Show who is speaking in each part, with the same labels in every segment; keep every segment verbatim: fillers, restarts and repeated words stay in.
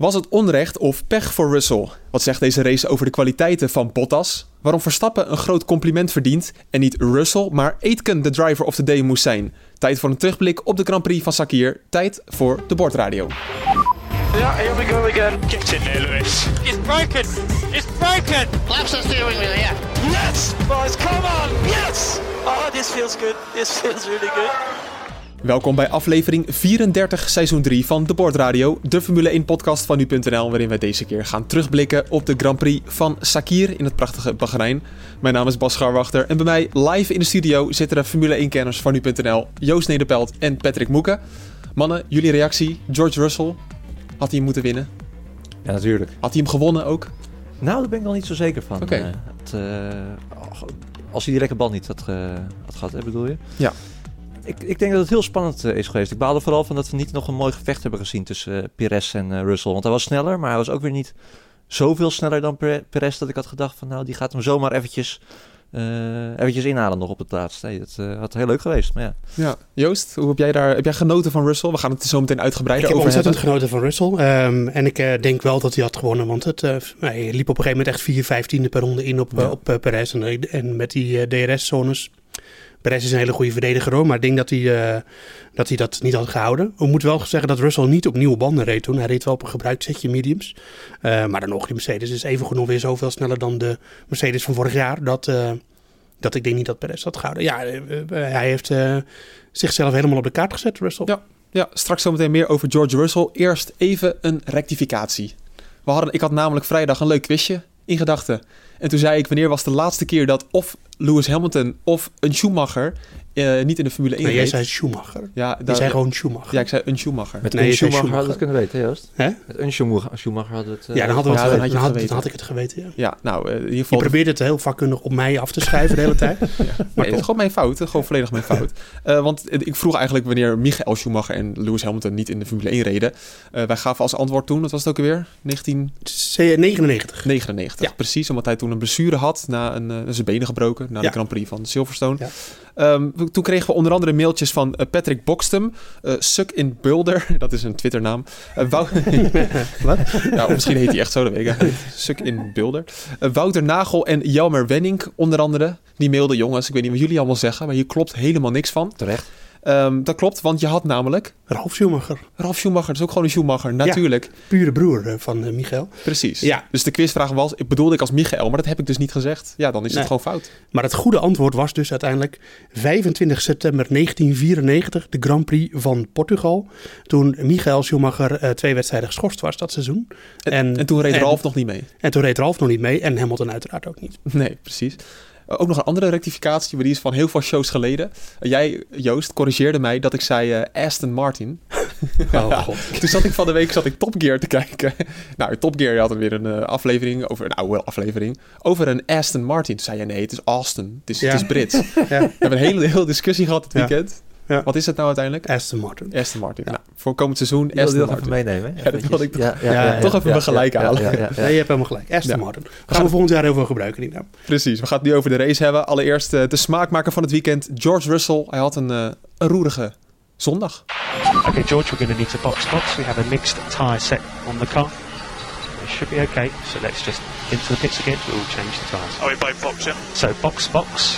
Speaker 1: Was het onrecht of pech voor Russell? Wat zegt deze race over de kwaliteiten van Bottas? Waarom Verstappen een groot compliment verdient en niet Russell, maar Aitken de driver of the day moest zijn? Tijd voor een terugblik op de Grand Prix van Sakir. Tijd voor de bordradio.
Speaker 2: Yeah, here we go again. Get in there, Lewis. It's broken. It's broken.
Speaker 3: Flaps the steering wheel, yeah.
Speaker 2: Yes, boys, come on. Yes. Oh, this feels good. This feels really good.
Speaker 1: Welkom bij aflevering vierendertig, seizoen drie van de Bordradio, de Formule één podcast van nu punt n l, waarin wij deze keer gaan terugblikken op de Grand Prix van Sakir in het prachtige Bahrein. Mijn naam is Bas Scharwachter en bij mij live in de studio zitten de Formule één-kenners van nu punt n l, Joost Nederpelt en Patrick Moeke. Mannen, jullie reactie, George Russell, had hij hem moeten winnen?
Speaker 4: Ja, natuurlijk.
Speaker 1: Had hij hem gewonnen ook?
Speaker 4: Nou, daar ben ik wel niet zo zeker van.
Speaker 1: Oké.
Speaker 4: Uh, het, uh, als hij die lekker band niet had, uh, had gehad, hè, bedoel je?
Speaker 1: Ja.
Speaker 4: Ik, ik denk dat het heel spannend uh, is geweest. Ik baal er vooral van dat we niet nog een mooi gevecht hebben gezien tussen uh, Perez en uh, Russell. Want hij was sneller, maar hij was ook weer niet zoveel sneller dan Perez dat ik had gedacht van nou, die gaat hem zomaar eventjes, uh, eventjes inhalen nog op het laatst. Nee, dat uh, had heel leuk geweest, maar ja.
Speaker 1: Ja. Joost, hoe heb jij daar, heb jij genoten van Russell? We gaan het zo meteen uitgebreider
Speaker 5: over hebben. Ik heb
Speaker 1: hebben.
Speaker 5: ontzettend genoten van Russell. Um, en ik uh, denk wel dat hij had gewonnen, want het, uh, hij liep op een gegeven moment echt vier vijftiende per ronde in op, ja. uh, op uh, Perez. En, en met die uh, D R S-zones... Perez is een hele goede verdediger hoor, maar ik denk dat hij, uh, dat hij dat niet had gehouden. We moeten wel zeggen dat Russell niet op nieuwe banden reed toen. Hij reed wel op een gebruikt setje mediums. Uh, maar dan nog, die Mercedes is even goed nog weer zoveel sneller dan de Mercedes van vorig jaar. Dat, uh, dat ik denk niet dat Perez had gehouden. Ja, uh, uh, hij heeft uh, zichzelf helemaal op de kaart gezet, Russell.
Speaker 1: Ja, ja, straks zometeen meer over George Russell. Eerst even een rectificatie. We hadden, ik had namelijk vrijdag een leuk quizje in gedachten. En toen zei ik, wanneer was de laatste keer dat of Lewis Hamilton of een Schumacher uh, niet in de Formule één
Speaker 5: nee,
Speaker 1: reed?
Speaker 5: jij zei Schumacher.
Speaker 1: Ja,
Speaker 5: je
Speaker 1: daar,
Speaker 5: zei gewoon Schumacher.
Speaker 1: Ja, ik zei een Schumacher.
Speaker 4: Met
Speaker 5: nee,
Speaker 4: een Schumacher,
Speaker 5: Schumacher
Speaker 4: hadden we het kunnen weten, Joost.
Speaker 5: Hè?
Speaker 4: Met een Schumacher, Schumacher hadden we het... Uh,
Speaker 5: ja, dan, hadden we
Speaker 1: ja,
Speaker 5: het,
Speaker 1: dan,
Speaker 5: dan,
Speaker 1: had,
Speaker 5: had,
Speaker 1: het
Speaker 5: dan had ik het geweten, ja.
Speaker 1: Ja, nou, uh, in ieder
Speaker 5: Je
Speaker 1: geval...
Speaker 5: probeert het heel vakkundig op mij af te schrijven de hele tijd. ja,
Speaker 1: maar nee, het is gewoon mijn fout. Gewoon volledig mijn fout. Uh, want ik vroeg eigenlijk wanneer Michael Schumacher en Lewis Hamilton niet in de Formule één reden. Uh, wij gaven als antwoord toen, wat was het ook alweer? negentien
Speaker 5: negenennegentig.
Speaker 1: negenennegentig, ja. Precies. Omdat hij toen een blessure had, na een, uh, zijn benen gebroken, na
Speaker 5: ja.
Speaker 1: de Grand Prix van Silverstone.
Speaker 5: Ja.
Speaker 1: Um, toen kregen we onder andere mailtjes van uh, Patrick Boxtem, uh, Suck in Bulder, dat is een Twitternaam. Uh, Wou-
Speaker 5: Wat?
Speaker 1: Ja, of misschien heet hij echt zo, dat weet ik. Suck in Bulder. Uh, Wouter Nagel en Jelmer Wenning onder andere, die mailden, jongens, ik weet niet wat jullie allemaal zeggen, maar hier klopt helemaal niks van.
Speaker 4: Terecht.
Speaker 1: Um, dat klopt, want je had namelijk...
Speaker 5: Ralf Schumacher.
Speaker 1: Ralf Schumacher, dat is ook gewoon een Schumacher, natuurlijk.
Speaker 5: Ja, pure broer van uh, Michael.
Speaker 1: Precies.
Speaker 5: Ja.
Speaker 1: Dus de quizvraag was, ik bedoelde ik als Michael, maar dat heb ik dus niet gezegd. Ja, dan is
Speaker 5: nee.
Speaker 1: het gewoon fout.
Speaker 5: Maar het goede antwoord was dus uiteindelijk vijfentwintig september negentien vierennegentig, de Grand Prix van Portugal. Toen Michael Schumacher uh, twee wedstrijden geschorst was dat seizoen.
Speaker 1: En, en, en toen reed
Speaker 5: en,
Speaker 1: Ralf nog niet mee.
Speaker 5: En toen reed Ralf nog niet mee en Hamilton uiteraard ook niet.
Speaker 1: Nee, precies. Ook nog een andere rectificatie, maar die is van heel veel shows geleden. Jij, Joost, corrigeerde mij dat ik zei uh, Aston Martin.
Speaker 5: Oh god.
Speaker 1: Toen zat ik van de week zat ik Top Gear te kijken. Nou, Top Gear had weer een uh, aflevering, over een oude aflevering, over een Aston Martin. Toen zei je, nee, het is Austin. Het is,
Speaker 5: ja.
Speaker 1: het is Brits.
Speaker 5: Ja.
Speaker 1: We hebben een hele, hele discussie gehad dit weekend.
Speaker 5: Ja. Ja.
Speaker 1: Wat is het nou uiteindelijk?
Speaker 5: Aston Martin.
Speaker 1: Aston Martin.
Speaker 5: Ja.
Speaker 1: Nou, voor komend seizoen
Speaker 4: Je
Speaker 1: Aston
Speaker 4: dat
Speaker 1: Martin.
Speaker 4: even meenemen.
Speaker 1: Ja, dat wilde ik
Speaker 4: ja, ja,
Speaker 5: ja,
Speaker 4: ja,
Speaker 1: toch even
Speaker 4: ja,
Speaker 1: me gelijk
Speaker 4: ja,
Speaker 1: halen.
Speaker 4: Ja, ja, ja, ja.
Speaker 5: Nee, je hebt helemaal gelijk. Aston
Speaker 1: Ja.
Speaker 5: Martin. Gaan we, we volgend jaar heel veel gebruiken. Die naam.
Speaker 1: Precies, we gaan het nu over de race hebben. Allereerst uh, de smaakmaker van het weekend, George Russell. Hij had een, uh, een roerige zondag.
Speaker 6: Okay, George, we're going to need to box box. We have a mixed tyre set on the car. It should be okay. So let's just into the pits again. We'll change the tyres.
Speaker 2: Are we both boxing?
Speaker 6: So box box.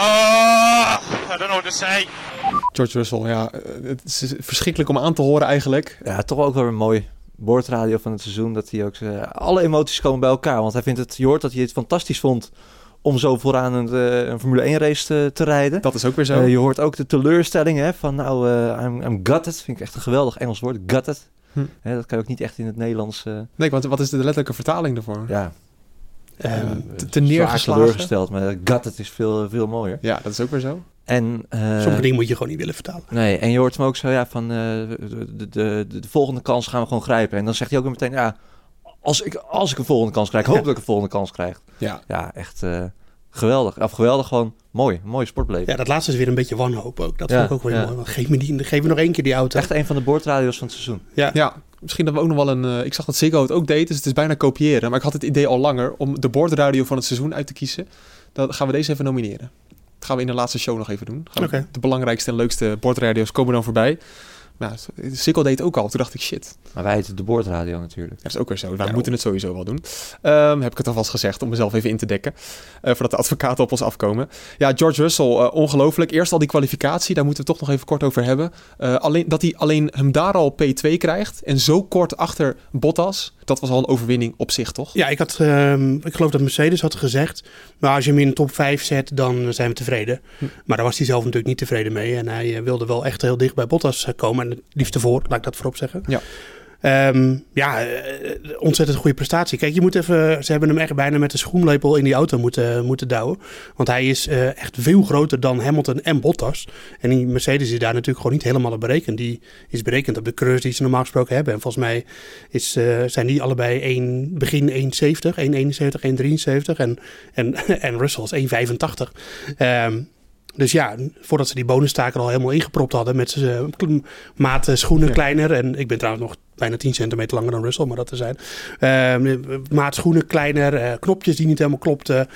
Speaker 2: Ah, I don't know what to say.
Speaker 1: George Russell, ja, het is verschrikkelijk om aan te horen eigenlijk.
Speaker 4: Ja, toch ook wel weer mooi. Boordradio van het seizoen, dat hij ook... Uh, alle emoties komen bij elkaar, want hij vindt het... Je hoort dat hij het fantastisch vond om zo vooraan een, uh, een Formule één race te, te rijden.
Speaker 1: Dat is ook weer zo.
Speaker 4: Uh, je hoort ook de teleurstelling hè, van nou, uh, I'm, I'm gutted. Vind ik echt een geweldig Engels woord, gutted. Hm. Hè, dat kan je ook niet echt in het Nederlands... Uh,
Speaker 1: nee, want wat is de letterlijke vertaling daarvoor?
Speaker 4: Ja.
Speaker 1: Uh,
Speaker 4: uh,
Speaker 1: te, te neergeslagen.
Speaker 4: teleurgesteld, maar gutted is veel, veel mooier.
Speaker 1: Ja, dat is ook weer zo.
Speaker 4: En, uh,
Speaker 5: sommige dingen moet je gewoon niet willen vertalen.
Speaker 4: Nee, en je hoort hem ook zo, ja, van uh, de, de, de, de volgende kans gaan we gewoon grijpen. En dan zegt hij ook weer meteen, ja, als ik, als ik een volgende kans krijg, hoop ja. dat ik een volgende kans krijg.
Speaker 1: Ja,
Speaker 4: ja echt uh, geweldig. Of geweldig, gewoon mooi. Mooie sportbeleving.
Speaker 5: Ja, dat laatste is weer een beetje wanhoop ook. Dat
Speaker 4: ja,
Speaker 5: vond ik ook wel
Speaker 4: ja.
Speaker 5: mooi. Want geef me, die, geef me nog één keer die auto.
Speaker 4: Echt een van de boordradio's van het seizoen.
Speaker 5: Ja.
Speaker 1: ja. Misschien dat we ook nog wel een... Uh, ik zag dat Ziggo het ook deed, dus het is bijna kopiëren. Maar ik had het idee al langer om de boordradio van het seizoen uit te kiezen. Dan gaan we deze even nomineren. Dat gaan we in de laatste show nog even doen.
Speaker 5: Okay.
Speaker 1: De belangrijkste en leukste boordradio's komen dan voorbij. Ja, Sikkel deed het ook al. Toen dacht ik, shit.
Speaker 4: Maar wij heten de boordradio natuurlijk.
Speaker 1: Dat is ook weer zo. Wij
Speaker 5: Ja,
Speaker 1: moeten het sowieso wel doen. Um, heb ik het alvast gezegd om mezelf even in te dekken. Uh, voordat de advocaten op ons afkomen. Ja, George Russell, uh, ongelooflijk. Eerst al die kwalificatie, daar moeten we het toch nog even kort over hebben. Uh, alleen, dat hij alleen hem daar al P twee krijgt en zo kort achter Bottas, dat was al een overwinning op zich, toch?
Speaker 5: Ja, ik, had, uh, ik geloof dat Mercedes had gezegd, maar als je hem in de top vijf zet, dan zijn we tevreden. Hm. Maar daar was hij zelf natuurlijk niet tevreden mee. En hij uh, wilde wel echt heel dicht bij Bottas komen. En het liefst ervoor, laat ik dat voorop zeggen.
Speaker 1: Ja.
Speaker 5: Um, ja, ontzettend goede prestatie. Kijk, je moet even, ze hebben hem echt bijna met de schoenlepel in die auto moeten, moeten douwen. Want hij is uh, echt veel groter dan Hamilton en Bottas. En die Mercedes is daar natuurlijk gewoon niet helemaal op berekend. Die is berekend op de coureurs die ze normaal gesproken hebben. En volgens mij is, uh, zijn die allebei één, begin één zeventig, één eenenzeventig, één drieënzeventig. En, en, en Russell is één vijfentachtig. Um, Dus ja, voordat ze die bonustaken al helemaal ingepropt hadden met zijn uh, maat schoenen ja. kleiner. En ik ben trouwens nog bijna tien centimeter langer dan Russell, maar dat te zijn. Uh, maat schoenen kleiner, uh, knopjes die niet helemaal klopten. Uh,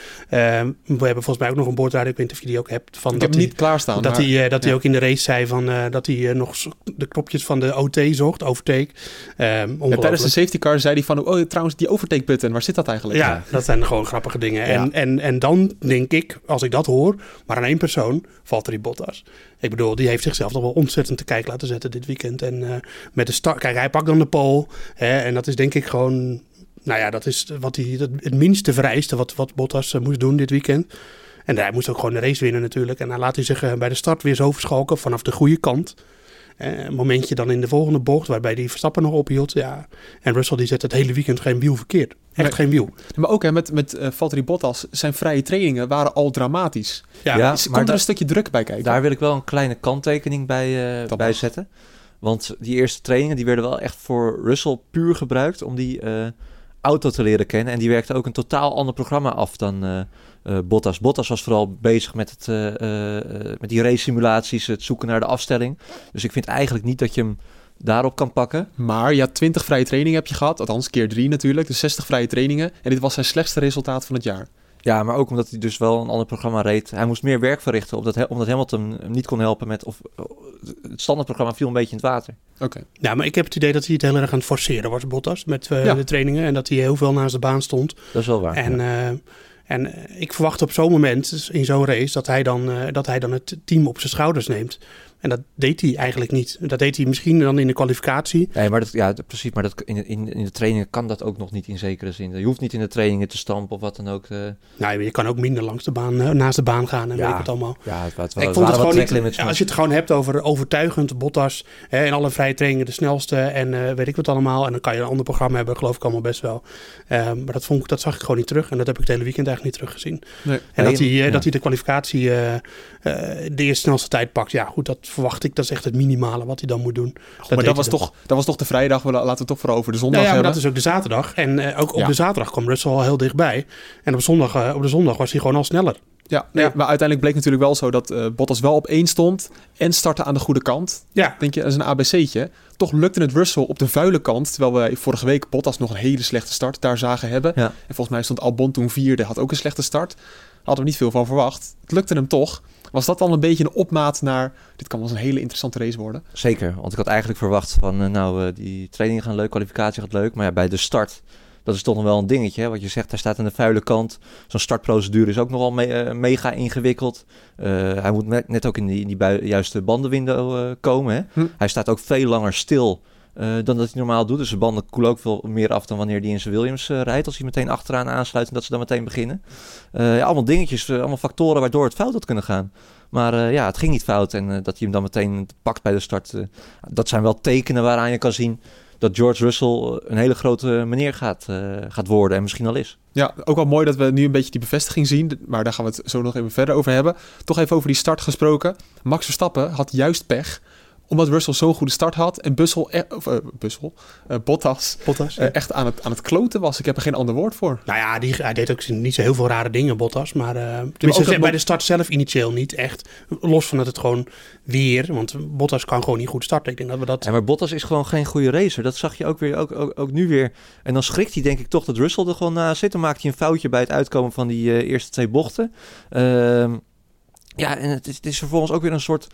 Speaker 5: we hebben volgens mij ook nog een boordradio, ik weet niet of je die ook hebt. Van
Speaker 1: ik
Speaker 5: dat
Speaker 1: heb hem niet klaarstaan.
Speaker 5: Dat,
Speaker 1: maar,
Speaker 5: hij, uh, dat
Speaker 1: ja.
Speaker 5: hij ook in de race zei van, uh, dat hij uh, nog de knopjes van de O T zocht, overtake. Uh,
Speaker 1: ja, tijdens de safety car zei hij van, oh trouwens die overtake button, waar zit dat eigenlijk?
Speaker 5: Ja, dat zijn gewoon grappige dingen.
Speaker 1: Ja.
Speaker 5: En, en, en dan denk ik, als ik dat hoor, maar aan één persoon, Valtteri Bottas. Ik bedoel, die heeft zichzelf toch wel ontzettend te kijken laten zetten dit weekend. En uh, met de start, kijk, hij pakt dan de pole. Hè, en dat is denk ik gewoon, nou ja, dat is wat hij, dat, het minste vereiste wat, wat Bottas uh, moest doen dit weekend. En hij moest ook gewoon de race winnen natuurlijk. En dan laat hij zich uh, bij de start weer zo verschalken vanaf de goede kant. Uh, een momentje dan in de volgende bocht, waarbij die Verstappen nog ophield. Ja. En Russell die zet het hele weekend geen wiel verkeerd. Echt nee. geen wiel.
Speaker 1: Maar ook hè, met, met uh, Valtteri Bottas, zijn vrije trainingen waren al dramatisch. Ja,
Speaker 4: ja
Speaker 1: dus komt er
Speaker 4: da-
Speaker 1: een stukje druk bij kijken.
Speaker 4: Daar wil ik wel een kleine kanttekening bij, uh, bij zetten. Want die eerste trainingen die werden wel echt voor Russell puur gebruikt om die uh, auto te leren kennen. En die werkte ook een totaal ander programma af dan uh, uh, Bottas. Bottas was vooral bezig met, het, uh, uh, met die race simulaties, het zoeken naar de afstelling. Dus ik vind eigenlijk niet dat je hem daarop kan pakken.
Speaker 1: Maar ja, twintig vrije trainingen heb je gehad. Althans, keer drie natuurlijk. Dus zestig vrije trainingen. En dit was zijn slechtste resultaat van het jaar.
Speaker 4: Ja, maar ook omdat hij dus wel een ander programma reed. Hij moest meer werk verrichten, omdat, omdat Hamilton hem niet kon helpen met... Of, het standaardprogramma viel een beetje in het water.
Speaker 1: Oké. Okay.
Speaker 5: Ja, maar ik heb het idee dat hij het heel erg aan het forceren was, Bottas, met uh, ja. de trainingen. En dat hij heel veel naast de baan stond.
Speaker 4: Dat is wel waar.
Speaker 5: En,
Speaker 4: ja.
Speaker 5: uh, en ik verwacht op zo'n moment, in zo'n race, dat hij, dan, uh, dat hij dan het team op zijn schouders neemt. En dat deed hij eigenlijk niet. Dat deed hij misschien dan in de kwalificatie.
Speaker 4: Nee, maar dat, ja, precies. Maar dat, in, in, in de trainingen kan dat ook nog niet in zekere zin. Je hoeft niet in de trainingen te stampen of wat dan ook. Uh...
Speaker 5: Nou, je kan ook minder langs de baan, uh, naast de baan gaan en
Speaker 4: ja,
Speaker 5: weet ik het allemaal.
Speaker 4: Ja, het, het, het,
Speaker 5: ik
Speaker 4: het
Speaker 5: vond het gewoon niet,
Speaker 4: limits,
Speaker 5: als je het gewoon hebt over overtuigend Bottas hè, in alle vrije trainingen de snelste en uh, weet ik wat allemaal. En dan kan je een ander programma hebben, geloof ik allemaal best wel. Uh, maar dat, vond ik, dat zag ik gewoon niet terug. En dat heb ik het hele weekend eigenlijk niet teruggezien. Nee. En nee, dat, hij, uh, ja. dat hij de kwalificatie uh, uh, de eerste snelste tijd pakt. Ja, goed, dat verwacht ik. Dat is echt het minimale wat hij dan moet doen.
Speaker 1: Oh, maar dat was, toch, dat was toch de vrijdag, laten we het toch vooral over de zondag
Speaker 5: ja, ja,
Speaker 1: hebben.
Speaker 5: maar dat is ook de zaterdag. En uh, ook op
Speaker 1: ja.
Speaker 5: de zaterdag kwam Russell al heel dichtbij. En op, zondag, uh, op de zondag was hij gewoon al sneller.
Speaker 1: Ja, nee, ja, maar uiteindelijk bleek natuurlijk wel zo dat uh, Bottas wel op één stond en startte aan de goede kant.
Speaker 5: Ja.
Speaker 1: Denk je, dat is een A B C'tje. Toch lukte het Russell op de vuile kant, terwijl we vorige week Bottas nog een hele slechte start daar zagen hebben. Ja. En volgens mij stond Albon toen vierde, had ook een slechte start. Hadden we niet veel van verwacht. Het lukte hem toch. Was dat dan een beetje een opmaat naar... Dit kan wel eens een hele interessante race worden.
Speaker 4: Zeker, want ik had eigenlijk verwacht van... Uh, nou, uh, die trainingen gaan leuk, kwalificatie gaat leuk. Maar ja, bij de start, dat is toch nog wel een dingetje. Hè? Wat je zegt, hij staat aan de vuile kant. Zo'n startprocedure is ook nogal me- uh, mega ingewikkeld. Uh, hij moet met, net ook in die, in die bui- juiste bandenwindow uh, komen. Hè? Hm. Hij staat ook veel langer stil... Uh, dan dat hij normaal doet. Dus de banden koelen ook veel meer af dan wanneer hij in zijn Williams uh, rijdt. Als hij meteen achteraan aansluit en dat ze dan meteen beginnen. Uh, ja, allemaal dingetjes, uh, allemaal factoren waardoor het fout had kunnen gaan. Maar uh, ja, het ging niet fout. En uh, dat hij hem dan meteen pakt bij de start. Uh, dat zijn wel tekenen waaraan je kan zien dat George Russell een hele grote meneer gaat, uh, gaat worden. En misschien al is.
Speaker 1: Ja, ook wel mooi dat we nu een beetje die bevestiging zien. Maar daar gaan we het zo nog even verder over hebben. Toch even over die start gesproken. Max Verstappen had juist pech. Omdat Russell zo'n goede start had en Bussel, eh, of, uh, Bussel, uh, Bottas,
Speaker 5: Bottas
Speaker 1: uh, ja. echt aan het, aan het kloten was. Ik heb er geen ander woord voor.
Speaker 5: Nou ja, die, hij deed ook niet zo heel veel rare dingen, Bottas. Maar uh, tenminste, bij bo- de start zelf initieel niet echt. Los van dat het gewoon weer, want Bottas kan gewoon niet goed starten. Ik denk dat we dat...
Speaker 4: Ja, maar Bottas is gewoon geen goede racer. Dat zag je ook weer, ook, ook, ook nu weer. En dan schrikt hij denk ik toch dat Russell er gewoon naast zit. Dan maakt hij een foutje bij het uitkomen van die uh, eerste twee bochten. Uh, ja, en het is, het is vervolgens ook weer een soort...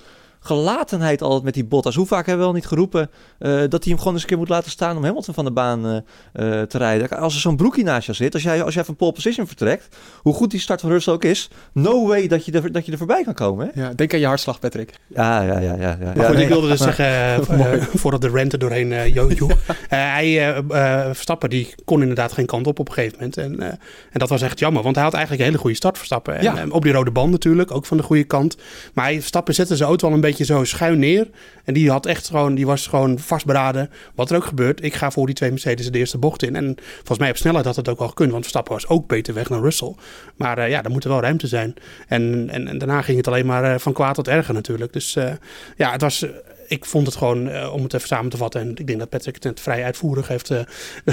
Speaker 4: gelatenheid altijd met die Bottas. Hoe vaak hebben we wel niet geroepen uh, dat hij hem gewoon eens een keer moet laten staan om Hamilton van de baan uh, uh, te rijden. Als er zo'n broekie naast je zit, als jij, als jij van pole position vertrekt, hoe goed die start van Russell ook is, no way dat je er, dat je er voorbij kan komen. Hè?
Speaker 1: Ja, denk aan je hartslag, Patrick.
Speaker 4: Ja, ja, ja. ja, ja.
Speaker 5: Maar goed,
Speaker 4: ja, nee,
Speaker 5: ik wilde dus
Speaker 4: maar,
Speaker 5: zeggen, uh, uh, voordat de rente doorheen uh, jojo. uh, hij, uh, uh, Verstappen, die kon inderdaad geen kant op op een gegeven moment. En, uh, en dat was echt jammer, want hij had eigenlijk een hele goede start, Verstappen. En,
Speaker 1: Ja.
Speaker 5: uh, op die rode band natuurlijk, ook van de goede kant. Maar hij, Verstappen zette zijn auto al een beetje zo schuin neer. En die had echt gewoon, die was gewoon vastberaden. Wat er ook gebeurt, ik ga voor die twee Mercedes de eerste bocht in. En volgens mij op snelheid had het ook wel gekund, want Verstappen was ook beter weg dan Russell. Maar uh, ja, er moet er wel ruimte zijn. En, en, en daarna ging het alleen maar uh, van kwaad tot erger natuurlijk. Dus uh, ja, het was... Uh, ik vond het gewoon, uh, om het even samen te vatten, en ik denk dat Patrick het net vrij uitvoerig heeft uh,